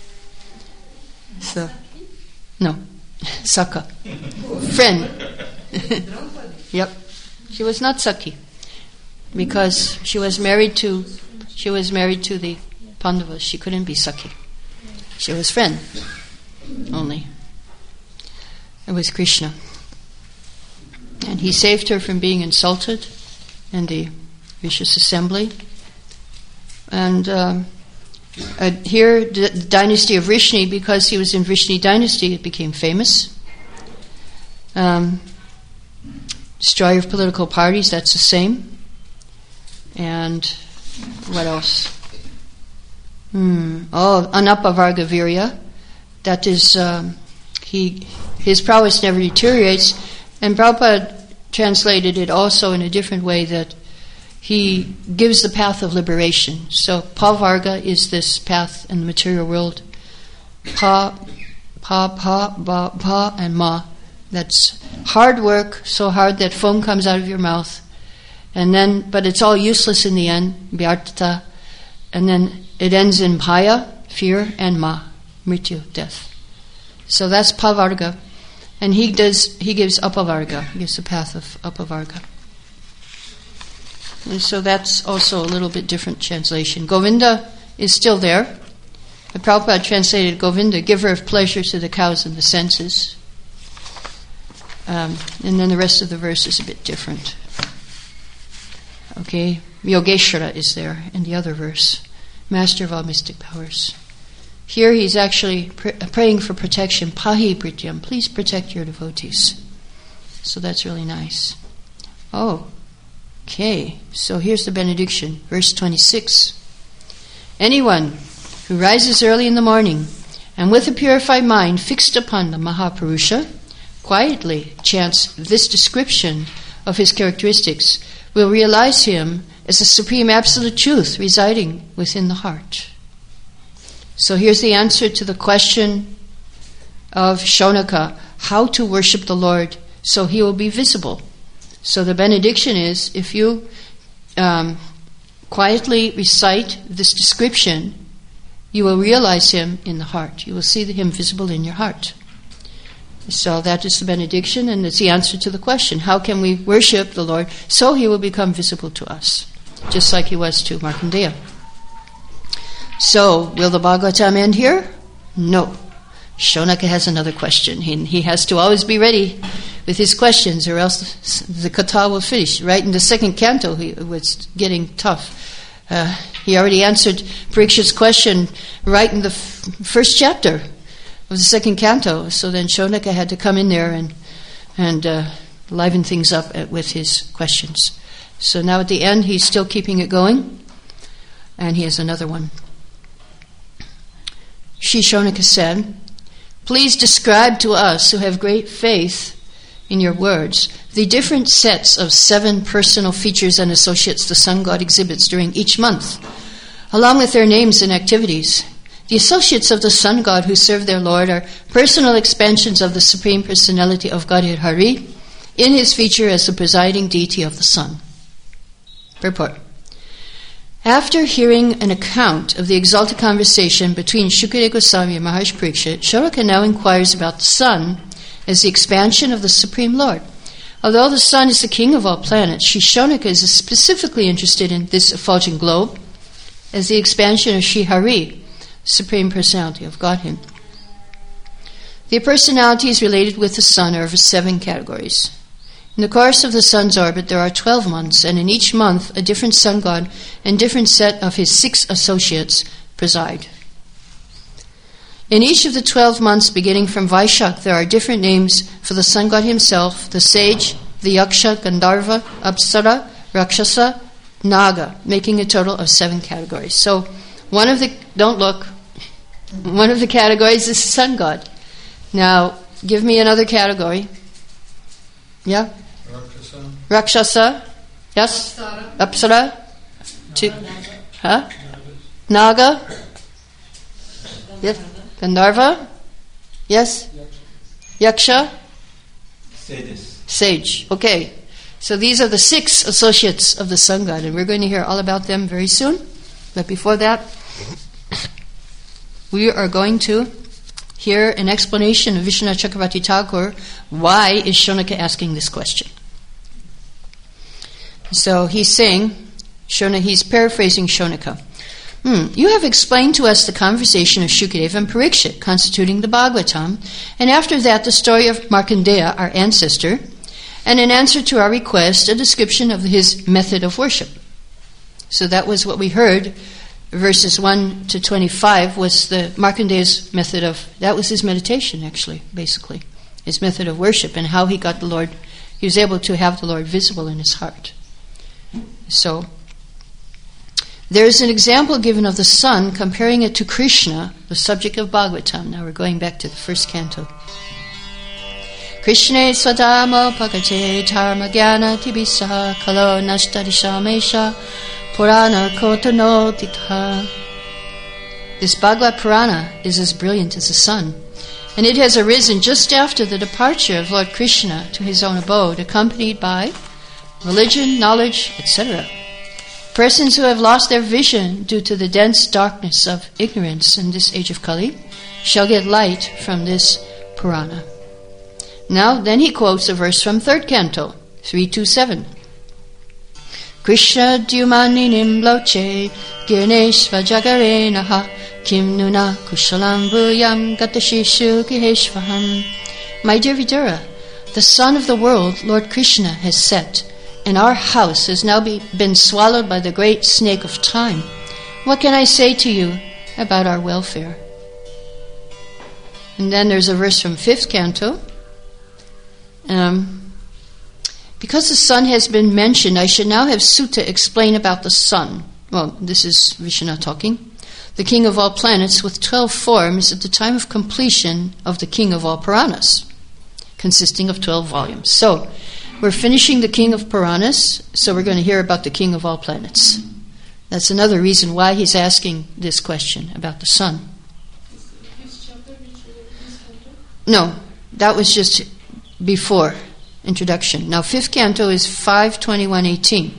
So, no, Sakha, friend. Yep, she was not Sakhi, because she was married to. She was married to the Pandavas. She couldn't be Sakhi. She was friend only. It was Krishna. And he saved her from being insulted in the vicious assembly. And um, uh, here, the, the dynasty of Vrishni, because he was in Vrishni dynasty, it became famous. Um, destroyer of political parties, that's the same. And what else? Hmm. Oh, Anapavarga Virya. That is, um, he his prowess never deteriorates. And Prabhupada translated it also in a different way, that he gives the path of liberation. So Pavarga is this path in the material world. Pa, pa, pa, ba, pa, and ma. That's hard work, so hard that foam comes out of your mouth. And then, but it's all useless in the end, vyartata. And then it ends in bhaya, fear, and ma, mrityu, death. So that's pavarga. And he does. He gives apavarga. He gives the path of apavarga. And so that's also a little bit different translation. Govinda is still there. The Prabhupada translated Govinda, giver of pleasure to the cows and the senses. Um, and then the rest of the verse is a bit different. Okay, Yogeshwara is there in the other verse, master of all mystic powers. Here he's actually pr- praying for protection. Pahi prityam, please protect your devotees. So that's really nice. Oh, okay. So here's the benediction, verse twenty-six. Anyone who rises early in the morning and with a purified mind fixed upon the Mahapurusha quietly chants this description of his characteristics will realize him as the supreme absolute truth residing within the heart. So here's the answer to the question of Shonaka, how to worship the Lord so he will be visible. So the benediction is, if you um, quietly recite this description, you will realize him in the heart. You will see him visible in your heart. So that is the benediction, and it's the answer to the question, how can we worship the Lord so he will become visible to us, just like he was to Markandeya. So, will the Bhagavatam end here? No. Shonaka has another question. He, he has to always be ready with his questions, or else the katha will finish. Right in the second canto, he, it was getting tough. Uh, he already answered Parikshit's question right in the f- first chapter of the second canto. So then Shonaka had to come in there and and uh, liven things up with his questions. So now at the end, he's still keeping it going, and he has another one. Shri Shaunika said, "Please describe to us who have great faith in your words the different sets of seven personal features and associates the sun god exhibits during each month, along with their names and activities. The associates of the sun god who serve their Lord are personal expansions of the Supreme Personality of Godhead Hari in his feature as the presiding deity of the sun." Purport. After hearing an account of the exalted conversation between Shukadeva Goswami and Maharaj Parikshit, Shauraka now inquires about the sun as the expansion of the Supreme Lord. Although the sun is the king of all planets, Shri Shaunika is specifically interested in this effulgent globe as the expansion of Shri Hari, Supreme Personality of Godhead. The personalities related with the sun are of seven categories. In the course of the sun's orbit, there are twelve months, and in each month, a different sun god and different set of his six associates preside. In each of the twelve months, beginning from Vaishak, there are different names for the sun god himself, the sage, the yaksha, Gandharva, Apsara, Rakshasa, Naga, making a total of seven categories. So, one of the, don't look, one of the categories is the sun god. Now, give me another category. Yeah? Rakshasa. Rakshasa. Yes? Apsara. Apsara. Two. Huh? Naga. Yes. Gandharva. Yes? Yaksha. Sages. Sage. Okay. So these are the six associates of the sun god, and we're going to hear all about them very soon. But before that, we are going to hear an explanation of Vishwanath Chakravarti Thakur. Why is Shaunika asking this question? So he's saying, Shaunika, he's paraphrasing Shaunika. Hmm, you have explained to us the conversation of Shukadeva and Parikshit, constituting the Bhagavatam, and after that the story of Markandeya, our ancestor, and in answer to our request, a description of his method of worship. So that was what we heard. Verses one to twenty-five was the Markandeya's method of, that was his meditation actually, basically. His method of worship and how he got the Lord, he was able to have the Lord visible in his heart. So, there's an example given of the sun, comparing it to Krishna, the subject of Bhagavatam. Now we're going back to the first canto. Krishna swadama pagate dharma jnana tibisa kalo nashtadishamesha Purana Kotano Titha. This Bhagavad Purana is as brilliant as the sun, and it has arisen just after the departure of Lord Krishna to his own abode, accompanied by religion, knowledge, et cetera. Persons who have lost their vision due to the dense darkness of ignorance in this age of Kali shall get light from this Purana. Now, then he quotes a verse from third canto, three twenty-seven. Krishna Dyumaninim Loche Girneshva Jagarenaha Kim Nuna Kushalam Bhuyam Gatashishu Giheshvaham. My dear Vidura, the sun of the world, Lord Krishna, has set, and our house has now be, been swallowed by the great snake of time. What can I say to you about our welfare? And then there's a verse from fifth canto. Um... Because the sun has been mentioned, I should now have Sutta explain about the sun. Well, this is Vishwanath talking. The king of all planets with twelve forms at the time of completion of the king of all Puranas, consisting of twelve volumes. So, we're finishing the king of Puranas, so we're going to hear about the king of all planets. That's another reason why he's asking this question about the sun. No, that was just before introduction. Now, fifth canto is five twenty-one eighteen.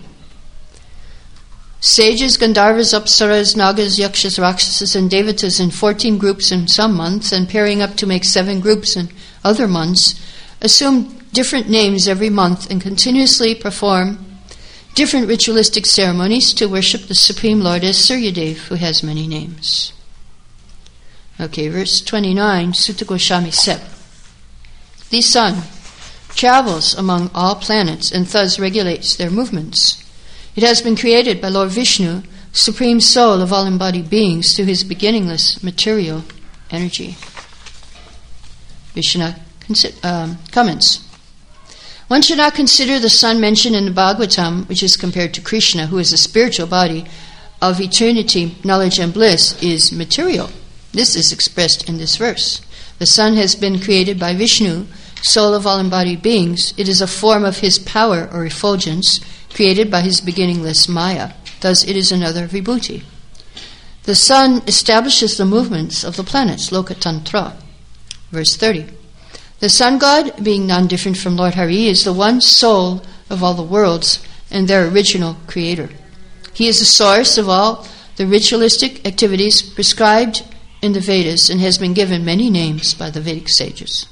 Sages, Gandharvas, Apsaras, Nagas, Yakshas, Rakshasas, and Devatas in fourteen groups in some months, and pairing up to make seven groups in other months, assume different names every month and continuously perform different ritualistic ceremonies to worship the Supreme Lord as Suryadev, who has many names. Okay, verse twenty-nine, Sutta Goswami said, the sun travels among all planets and thus regulates their movements. It has been created by Lord Vishnu, supreme soul of all embodied beings, through his beginningless material energy. Vishnu um, comments. One should not consider the sun mentioned in the Bhagavatam, which is compared to Krishna, who is a spiritual body of eternity, knowledge, and bliss, is material. This is expressed in this verse. The sun has been created by Vishnu, soul of all embodied beings. It is a form of his power or effulgence, created by his beginningless Maya. Thus it is another vibhuti. The sun establishes the movements of the planets, Lokatantra. Verse thirty. The sun god, being non-different from Lord Hari, is the one soul of all the worlds and their original creator. He is the source of all the ritualistic activities prescribed in the Vedas and has been given many names by the Vedic sages.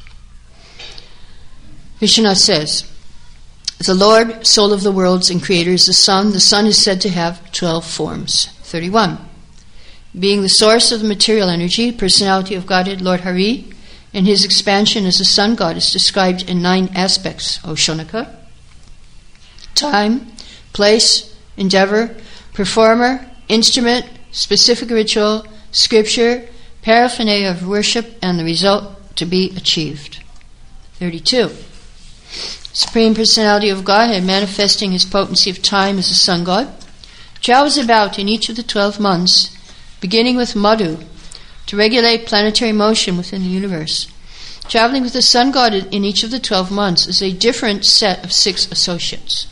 Vishwanath says, the Lord, soul of the worlds and creator, is the sun. The sun is said to have twelve forms. thirty-one. Being the source of the material energy, personality of Godhead, Lord Hari, and his expansion as a sun god is described in nine aspects, O Shonaka: time, place, endeavor, performer, instrument, specific ritual, scripture, paraphernalia of worship, and the result to be achieved. thirty-two. Supreme Personality of Godhead, manifesting his potency of time as a sun god, travels about in each of the twelve months, beginning with Madhu, to regulate planetary motion within the universe. Traveling with the sun god in each of the twelve months is a different set of six associates.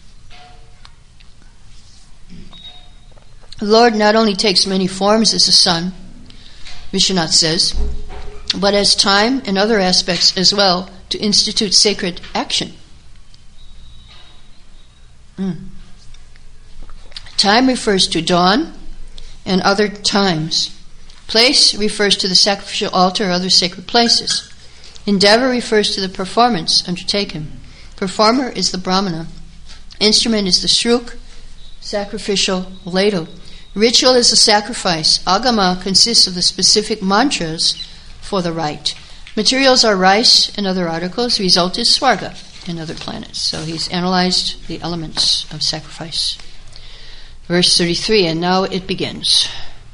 The Lord not only takes many forms as the sun, Vishwanath says, but as time and other aspects as well to institute sacred action. Mm. Time refers to dawn and other times. Place refers to the sacrificial altar or other sacred places. Endeavor refers to the performance undertaken. Performer is the Brahmana. Instrument is the shruk, sacrificial ladle. Ritual is the sacrifice. Agama consists of the specific mantras for the rite. Materials are rice and other articles. The result is Swarga and other planets. So he's analyzed the elements of sacrifice. Verse thirty-three, and now it begins.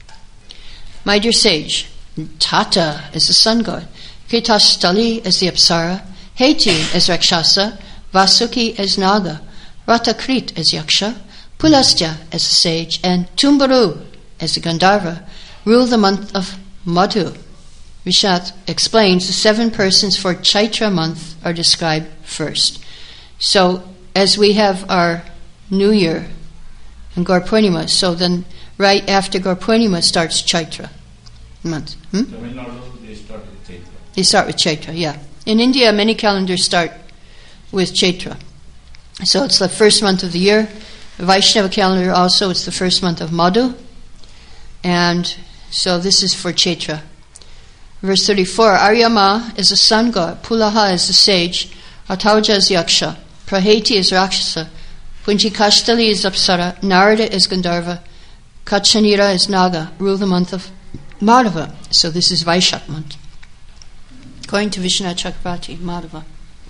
My dear sage, Tata is the sun god, Ketastali as the Apsara, Heti as Rakshasa, Vasuki as Naga, Ratakrit as Yaksha, Pulastya as the sage, and Tumbaru as the Gandharva rule the month of Madhu. Vishwanath explains the seven persons for Chaitra month are described first. So, as we have our New Year and Gaur Purnima, so then right after Gaur Purnima starts Chaitra month. Hmm? Tamil Nadu, they start with Chaitra. They start with Chaitra, yeah. In India, many calendars start with Chaitra. So it's the first month of the year. The Vaishnava calendar also, it's the first month of Madhu. And so this is for Chaitra. Verse thirty-four, Aryama is the sun god, Pulaha is the sage, Atauja is Yaksha, Praheti is Rakshasa, Punchikashtali is Apsara, Narada is Gandharva, Kachanira is Naga, rule the month of Madhava. So this is Vaishak month. According to Vishwanath Chakravarti, Madhava.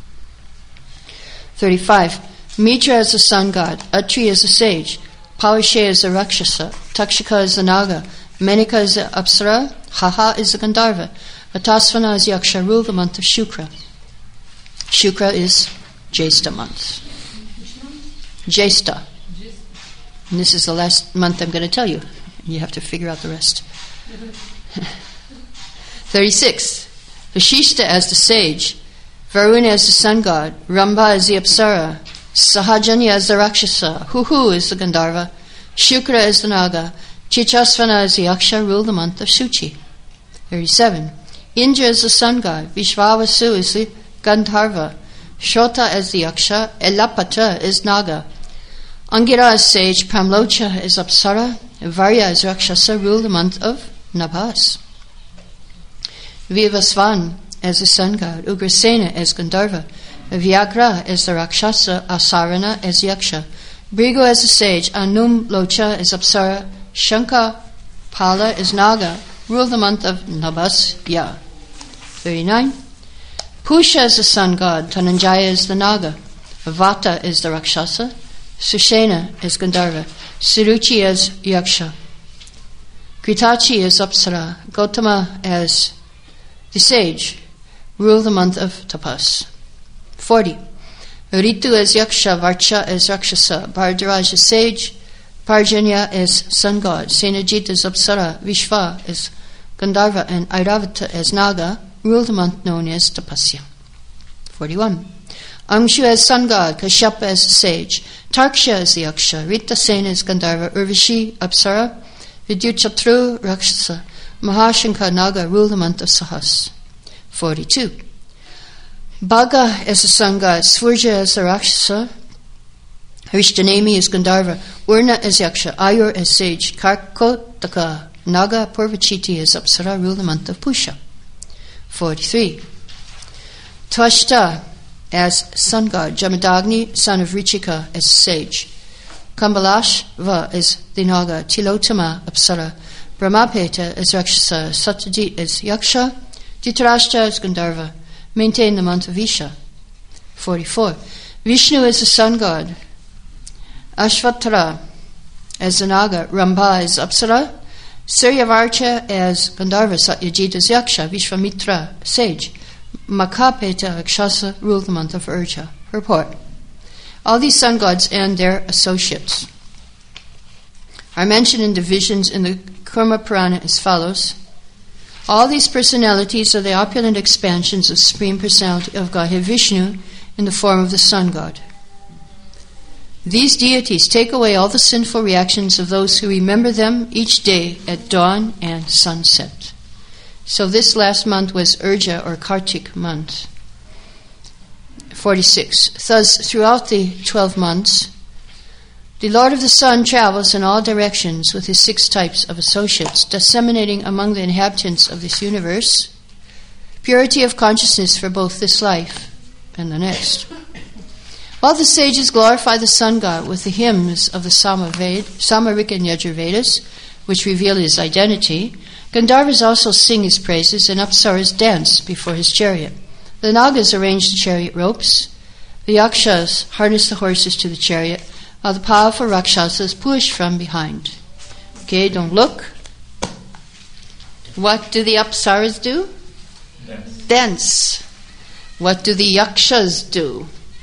thirty-five, Mitra is the sun god, Atri is the sage, Pavashe is the Rakshasa, Takshika is the Naga, Menika is the Apsara, Haha is the Gandharva, Atasvana is Yaksha, rule the month of Shukra. Shukra is Jesta month. Jesta. And this is the last month I'm going to tell you. You have to figure out the rest. thirty-six. Vashishta as the sage, Varuna as the sun god, Ramba as the Apsara, Sahajanya as the Rakshasa, Huhu is the Gandharva, Shukra is the Naga, Chichasvana is the Yaksha, rule the month of Suchi. thirty-seven. Indra is the sun god, Vishvavasu is the Gandharva, Shota as the Yaksha, Elapata is Naga, Angira is sage, Pramlocha is Apsara, Varya is Rakshasa, rule the month of Nabhas. Vivasvan as the sun god, Ugrasena as Gandharva, Vyagra as the Rakshasa, Asarana as Yaksha, Brigo as the sage, Anum Locha as Apsara, Shanka Pala is Naga, rule the month of Nabhas Ya. thirty-nine. Pusha is the sun god, Dhananjaya is the Naga, Vata is the Rakshasa, Sushena is Gandharva, Siruchi as Yaksha, Kritachi is Apsara, Gautama as the sage, rule the month of Tapas. forty. Ritu is Yaksha, Varcha is Rakshasa, Bhardraj is Sage, Parjanya is Sun God, Senajit is Apsara, Vishva is Gandharva, and Airavata is Naga, rule the month known as Tapasya. forty-one. Angshu is Sun God, Kashyapa is Sage, Tarksha is the Yaksha, Rita Sen is Gandharva, Urvashi, Apsara, Vidyutchatru, Rakshasa, Mahashankha Naga rule the month of Sahas. forty-two. Bhaga is the Sun God, Svurja is the Rakshasa, Harishtanemi is Gandharva, Urna is Yaksha, Ayur is Sage, Karkotaka Naga, Purvachiti is Apsara, rule the month of Pusha. forty-three. Twashta as Sun God, Jamadagni, son of Richika, as Sage, Kambalashva is the Naga, Tilotama, Apsara, Brahmapeta is Rakshasa, Satyajit is Yaksha, Dhritarashtra is Gandharva, maintain the month of Isha. forty-four. Vishnu is the Sun God, Ashvatara as the Naga, Rambha is Apsara, Suryavarcha as Gandharva, Satyajit is Yaksha, Vishvamitra, Sage, Makapeta Rakshasa rule the month of Urja. Purport. All these sun gods and their associates are mentioned in divisions in the Kurma Purana as follows. All these personalities are the opulent expansions of the Supreme Personality of Godhead Vishnu in the form of the sun god. These deities take away all the sinful reactions of those who remember them each day at dawn and sunset. So this last month was Urja or Kartik month. forty-six. Thus, throughout the twelve months, the Lord of the Sun travels in all directions with his six types of associates, disseminating among the inhabitants of this universe purity of consciousness for both this life and the next. All the sages glorify the sun god with the hymns of the Samaved, Samarika and Yajurvedas, which reveal his identity. Gandharvas also sing his praises, and Apsaras dance before his chariot. The Nagas arrange the chariot ropes. The Yakshas harness the horses to the chariot, while the powerful Rakshasas push from behind. Okay, don't look. What do the Apsaras do? Dance. Dance. What do the Yakshas do?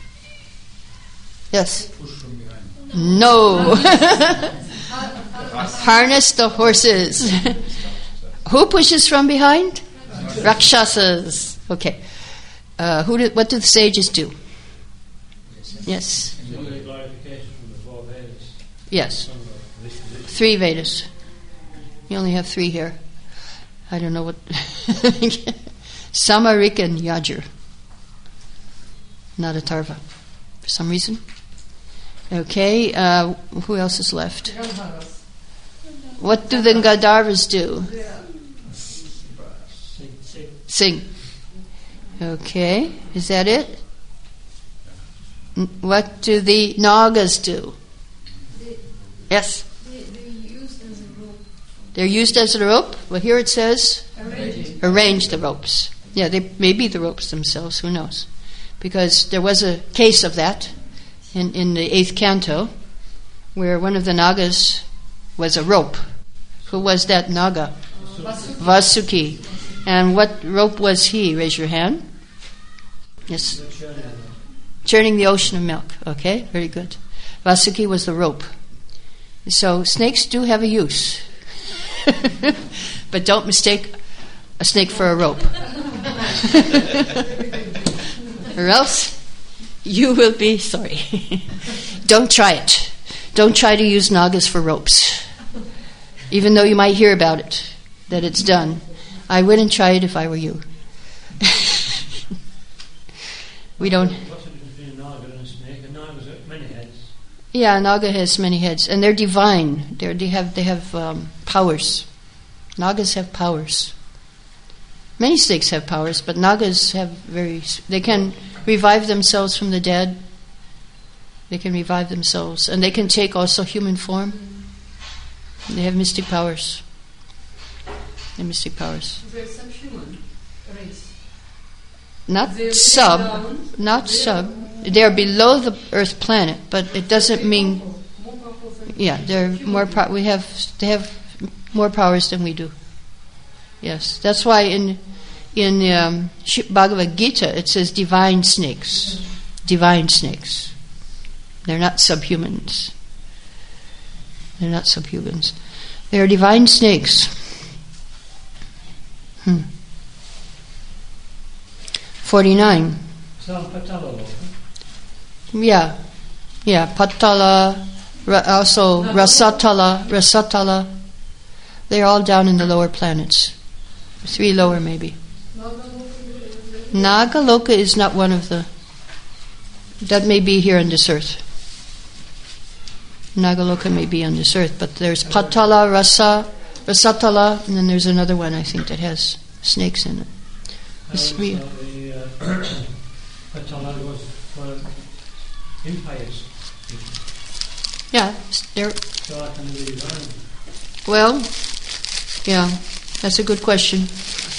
Yes? Push from behind. No. Harness the horses. Who pushes from behind? Rakshasas. Okay. Uh, who do, what do the sages do? Yes. Yes. Three Vedas. You only have three here. I don't know what. Samarika and Yajur. Not Atharva. For some reason. Okay. Uh, who else is left? What do the Gandharvas do? Sing. Okay. Is that it? What do the Nagas do? Yes? They, they're used as a rope. They're used as a rope? Well, here it says Arrange. arrange the ropes. Yeah, they may be the ropes themselves, who knows? Because there was a case of that in, in the eighth canto, where one of the Nagas was a rope. Who was that Naga? Vasuki. And what rope was he? Raise your hand. Yes. Churning the ocean of milk. Okay, very good. Vasuki was the rope. So snakes do have a use. But don't mistake a snake for a rope. Or else you will be sorry. Don't try it. Don't try to use Nagas for ropes. Even though you might hear about it, that it's done. I wouldn't try it if I were you. We don't... What's the difference between a Naga and a snake? A Naga has many heads. Yeah, a Naga has many heads, and they're divine. They're, they have they have um, powers. Nagas have powers. Many snakes have powers, but Nagas have very... They can revive themselves from the dead. They can revive themselves, and they can take also human form. They have mystic powers. They have mystic powers. They're subhuman race. Not They're sub, down. not They're sub. They're below the Earth planet, but it doesn't mean... More powerful than Yeah, they're human more. beings. Po- we have they have more powers than we do. Yes, that's why in in um, Sh- Bhagavad Gita it says divine snakes, divine snakes. They're not subhumans. They're not subhumans. They are divine snakes. Hmm. forty-nine. So Patala Loka. Yeah. Yeah. Patala, ra- also Rasatala, Rasatala. They're all down in the lower planets. Three lower, maybe. Nagaloka is not one of the. That may be here on this earth. Nagaloka may be on this earth, but there's Patala, Rasa, Rasatala, and then there's another one I think that has snakes in it. It's Also re- the uh, Patala was for impious. yeah, they're, So I can be divine. well, yeah, that's a good question.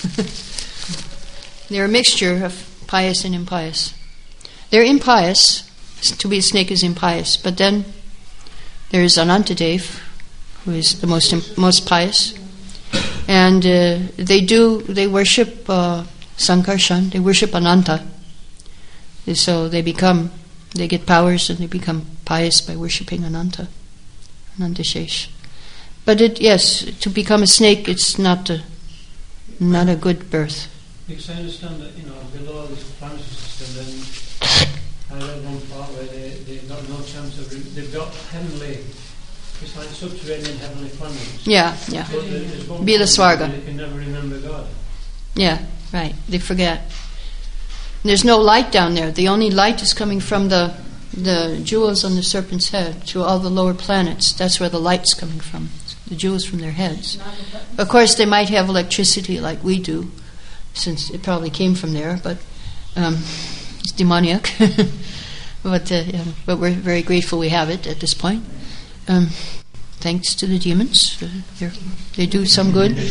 They're a mixture of pious and impious. They're impious. To be a snake is impious, but then there is Anantadev, who is the most im- most pious, and uh, they do they worship uh, Sankarshan. They worship Ananta, and so they become they get powers and they become pious by worshiping Ananta, Anantashesh. But it yes, to become a snake, it's not a not a good birth. Because I understand that, you know, below this planetary system, then I read one part where they, they've got no chance of, re- they've got heavenly, it's like subterranean heavenly planets. Yeah, yeah, But there- there's one Bila planet Swarga. where they can never remember God. yeah. Right. They forget. There's no light down there. The only light is coming from the the jewels on the serpent's head to all the lower planets. That's where the light's coming from. The jewels from their heads. Of course, they might have electricity like we do, since it probably came from there, but um, it's demoniac. but uh, yeah, but we're very grateful we have it at this point. Um, thanks to the demons, uh, they're- they do some good. All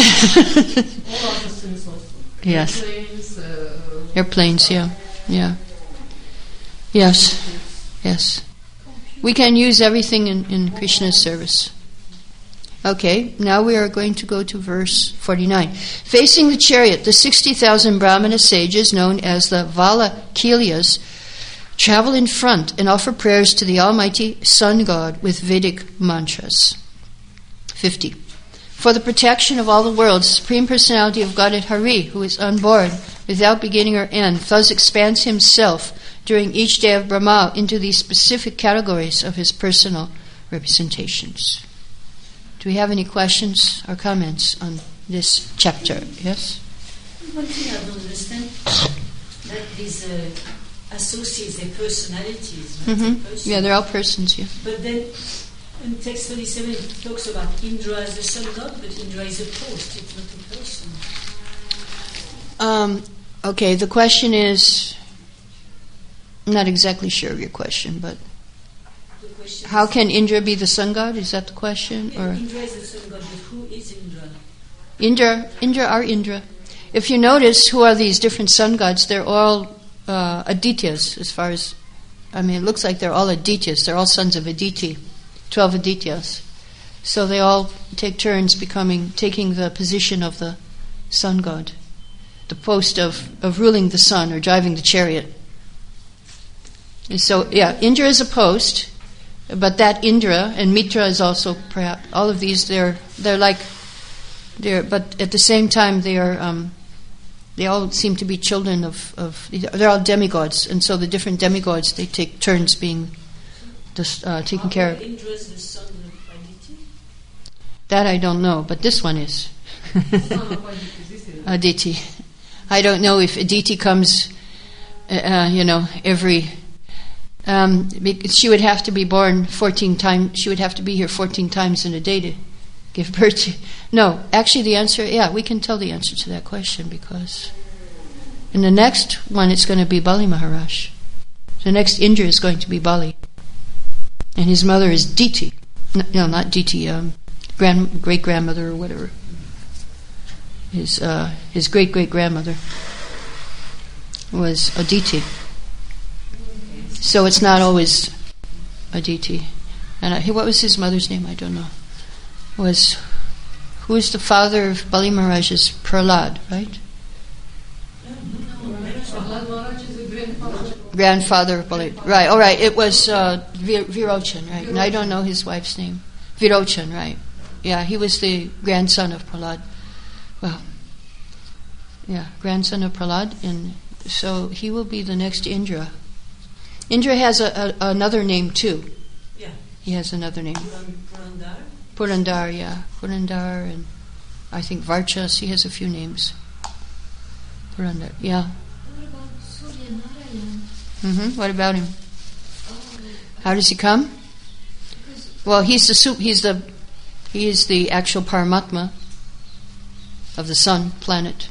other things also. Yes. Airplanes, uh, Airplanes, yeah, yeah. Yes, yes. We can use everything in, in Krishna's service. Okay, now we are going to go to verse forty-nine. Facing the chariot, the sixty thousand Brahmana sages, known as the Valakilyas, travel in front and offer prayers to the Almighty Sun God with Vedic mantras. fifty. For the protection of all the worlds, the Supreme Personality of Godhead Hari, who is unborn, without beginning or end, thus expands himself during each day of Brahma into these specific categories of his personal representations. Do we have any questions or comments on this chapter? Yes? One thing I don't understand, that these uh, associates their personalities, not Mm-hmm. their person. Yeah, they're all persons, yeah. But then in text thirty-seven it talks about Indra as the sun god, but Indra is a post, it's not a person. Um, okay, the question is, I'm not exactly sure of your question, but The question how is, can Indra be the sun god? Is that the question? yeah, Or Indra is the sun god, but who is Indra? Indra, Indra are Indra. If you notice, who are these different sun gods? They're all uh, Adityas, as far as, I mean, it looks like they're all Adityas. They're all sons of Aditi, twelve Adityas. So they all take turns becoming, taking the position of the sun god, the post of, of ruling the sun or driving the chariot. And so, yeah, Indra is a post, but that Indra and Mitra is also perhaps, all of these, they're they're like, they're, but at the same time they are, um, they all seem to be children of, of, they're all demigods, and so the different demigods, they take turns being, just, uh, taken care of. Indra is the son of Aditi? That I don't know, but this one is. Aditi. I don't know if Aditi comes, uh, uh, you know, every. Um, because she would have to be born fourteen times. She would have to be here fourteen times in a day to give birth to. No, actually, the answer. Yeah, we can tell the answer to that question because in the next one, it's going to be Bali Maharaj. The next Indra is going to be Bali, and his mother is Diti. No, no not Diti. Um, grand great grandmother or whatever. His uh, his great great grandmother was Aditi. So it's not always Aditi. And I, what was his mother's name? I don't know. Was who is the father of Bali Maharaj's Prahlad, right? Prahlad Maharaj is a grandfather. grandfather of Bali. Right, all right, it was uh, Vir- Virochan, right? And I don't know his wife's name. Virochan, right. Yeah, he was the grandson of Prahlad. Well, yeah, grandson of Prahlad, and so he will be the next Indra. Indra has a, a, another name too. Yeah. He has another name. Puran- Purandar. Purandar, yeah. Purandar, and I think Varchas, he has a few names. Purandar, yeah. What about Surya Narayan? Mm-hmm. What about him? Oh, How does he come? because Well, he's the soup. He's the he is the actual Paramatma of the sun planet.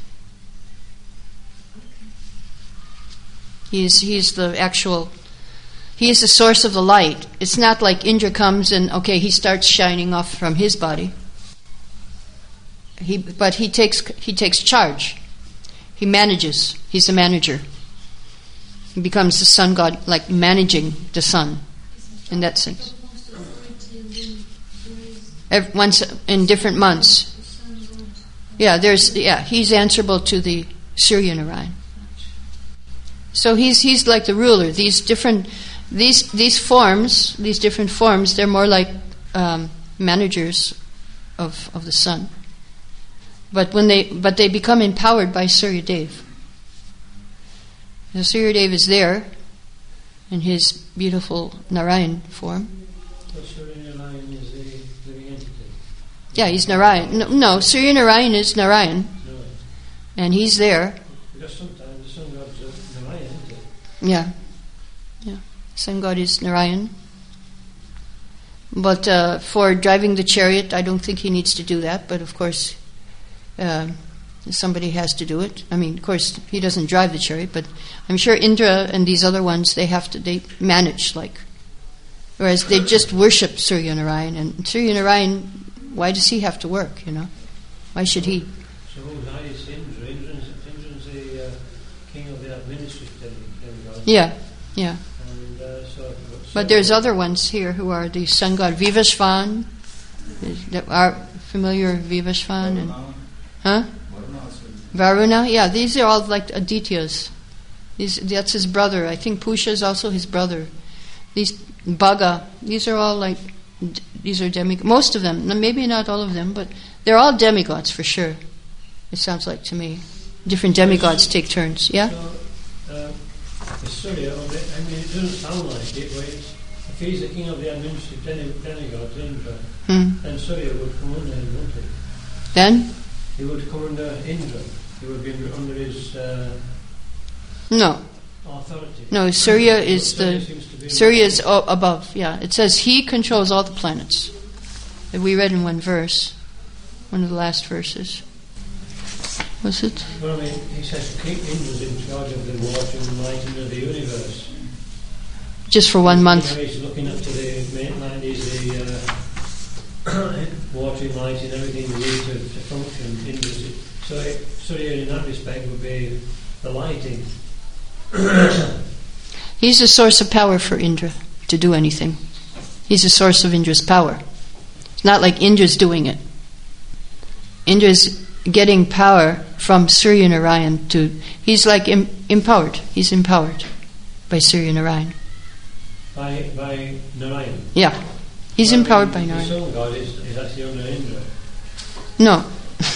He's he's the actual. He is the source of the light. It's not like Indra comes and okay, he starts shining off from his body. He but he takes he takes charge. He manages. He's the manager. He becomes the sun god, like managing the sun, in that sense. most authority and then there is Every, once in different months. the sun god. Yeah, there's yeah. He's answerable to the Surya Narayan. So he's he's like the ruler. These different these these forms, these different forms, they're more like um, managers of of the sun. But when they but they become empowered by Surya Dev. The Surya Dev is there in his beautiful Narayan form. So Surya Narayan is a living entity. Yeah, he's Narayan. No, no Surya Narayan is Narayan, No, and he's there. because sometimes the sun god's a Narayan, isn't it? Yeah, yeah. Sun God is Narayan. But uh, for driving the chariot, I don't think he needs to do that. But of course, uh, somebody has to do it. I mean, of course, he doesn't drive the chariot, but I'm sure Indra and these other ones, they have to, they manage, like. Whereas they just worship Surya Narayan. And Surya Narayan, why does he have to work, you know? Why should he? So who's highest Indra? Indra's, Indra's the uh, king of the administrative demigod. Yeah, yeah. And, uh, so, But there's other ones here who are the sun god Vivasvan, that are familiar Vivasvan and huh? Varuna, yeah, these are all like Adityas. These that's his brother. I think Pusha is also his brother. These Bhaga, these are all like d- these are demigods. Most of them, maybe not all of them, but they're all demigods for sure. It sounds like to me. Different demigods take turns. Yeah. So, uh, the Surya, I mean, it doesn't sound like it, but it's, if he's the king of the administrative demi- demigods, Indra, Hmm. then Surya would come under him, wouldn't he? Then He would come under Indra. He would be under his uh, no, authority. no. Surya is But Surya the seems to be Surya is o- above. Yeah, it says he controls all the planets. That we read in one verse, one of the last verses. Was it? Well, I mean, he says King Indra's in charge of the water and lighting of the universe. Just for one month. You know, he's looking up to the mainland. He's the uh, watering, lighting, everything we need to, to function. Indra's, so, it, Surya, in that respect, would be the lighting. He's the source of power for Indra to do anything. He's the source of Indra's power. It's not like Indra's doing it. Indra's getting power from Surya Narayan to. He's like em, empowered. He's empowered by Surya Narayan. By, by Narayan. Yeah. He's Well, empowered the, by the Narayan. sun god is, is actually under Indra. No.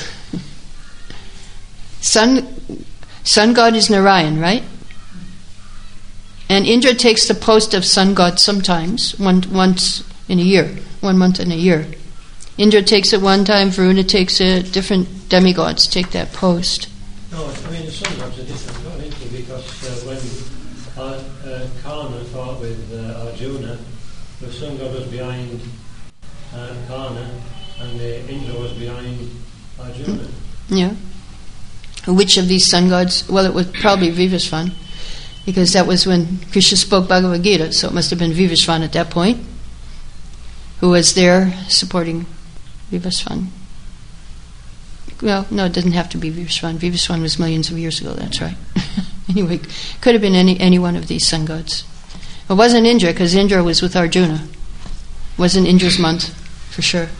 Sun, sun god is Narayan, right? And Indra takes the post of sun god sometimes, one, once in a year, one month in a year. Indra takes it one time, Varuna takes it, different demigods take that post. No, I mean the sun god's a different god, isn't he? Because uh, when uh, uh, Karna fought with uh, Arjuna, the sun god was behind uh, Karna, and the Indra was behind Arjuna. Yeah. Which of these sun gods? Well, it was probably Vivasvan, because that was when Krishna spoke Bhagavad Gita, so it must have been Vivasvan at that point, who was there supporting Vivasvan. Well, no, it doesn't have to be Vivasvan. Vivasvan was millions of years ago, that's right. Anyway, could have been any, any one of these sun gods. It wasn't Indra, because Indra was with Arjuna. It wasn't Indra's month, for sure.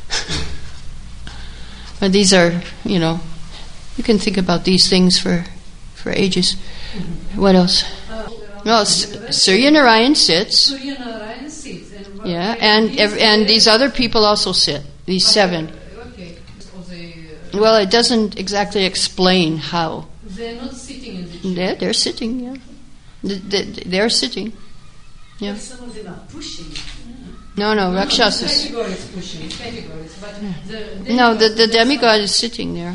But these are, you know, you can think about these things for, for ages. What else? No, S- Surya Narayan sits. Surya Narayan sits. And Yeah, and ev- and these other people also sit. These seven. Okay. So they, uh, Well, it doesn't exactly explain how. they're not sitting in the chair. They're, they're sitting. Yeah, Th- th- they're sitting. Yeah. Some of them are pushing. No, no, Rakshasas. Categories pushing, categories. But the No, the the demigod is sitting there.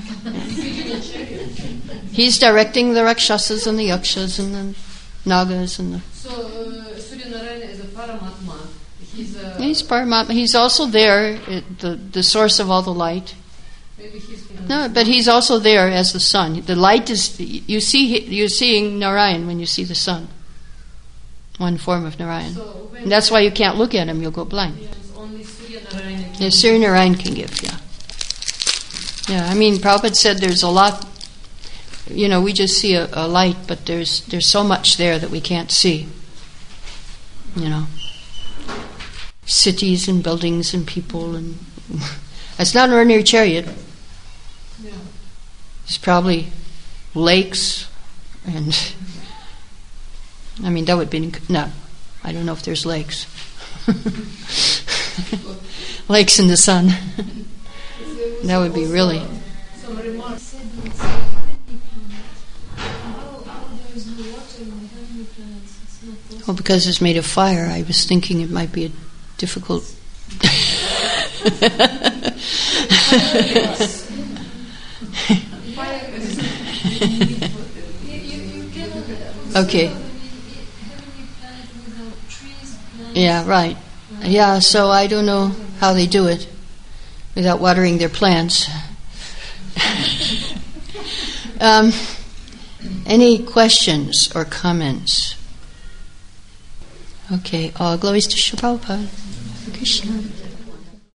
He's directing the Rakshasas and the Yakshas and the Nagas and the. So uh, Surya Narayan is a Paramatma. He's a He's Paramatma. He's also there, at the the source of all the light. maybe he's in No, but he's also there as the sun. The light is you see. You're seeing Narayan when you see the sun. One form of Narayan. So when And that's why you can't look at him. You'll go blind. it's only Surya Narayan. Yeah, Surya Narayan can give. Yeah. Yeah. I mean, Prabhupada said there's a lot. You know, we just see a, a light, but there's there's so much there that we can't see. You know, cities and buildings and people, and it's not an ordinary chariot. Yeah. It's probably lakes, and I mean that would be no. I don't know if there's lakes. Lakes in the sun. That would be really. Some remarks. Said it's a heavenly planet. How, how there is no water in the heavenly planets? It's not possible. Well, because it's made of fire, I was thinking it might be a difficult. You, you, you cannot uh, Okay. conceive of a heavenly planet without trees, plants. Yeah, right. Yeah, so I don't know how they do it without watering their plants. um, any questions or comments? Okay, all glories to Shri Prabhupada. Krishna.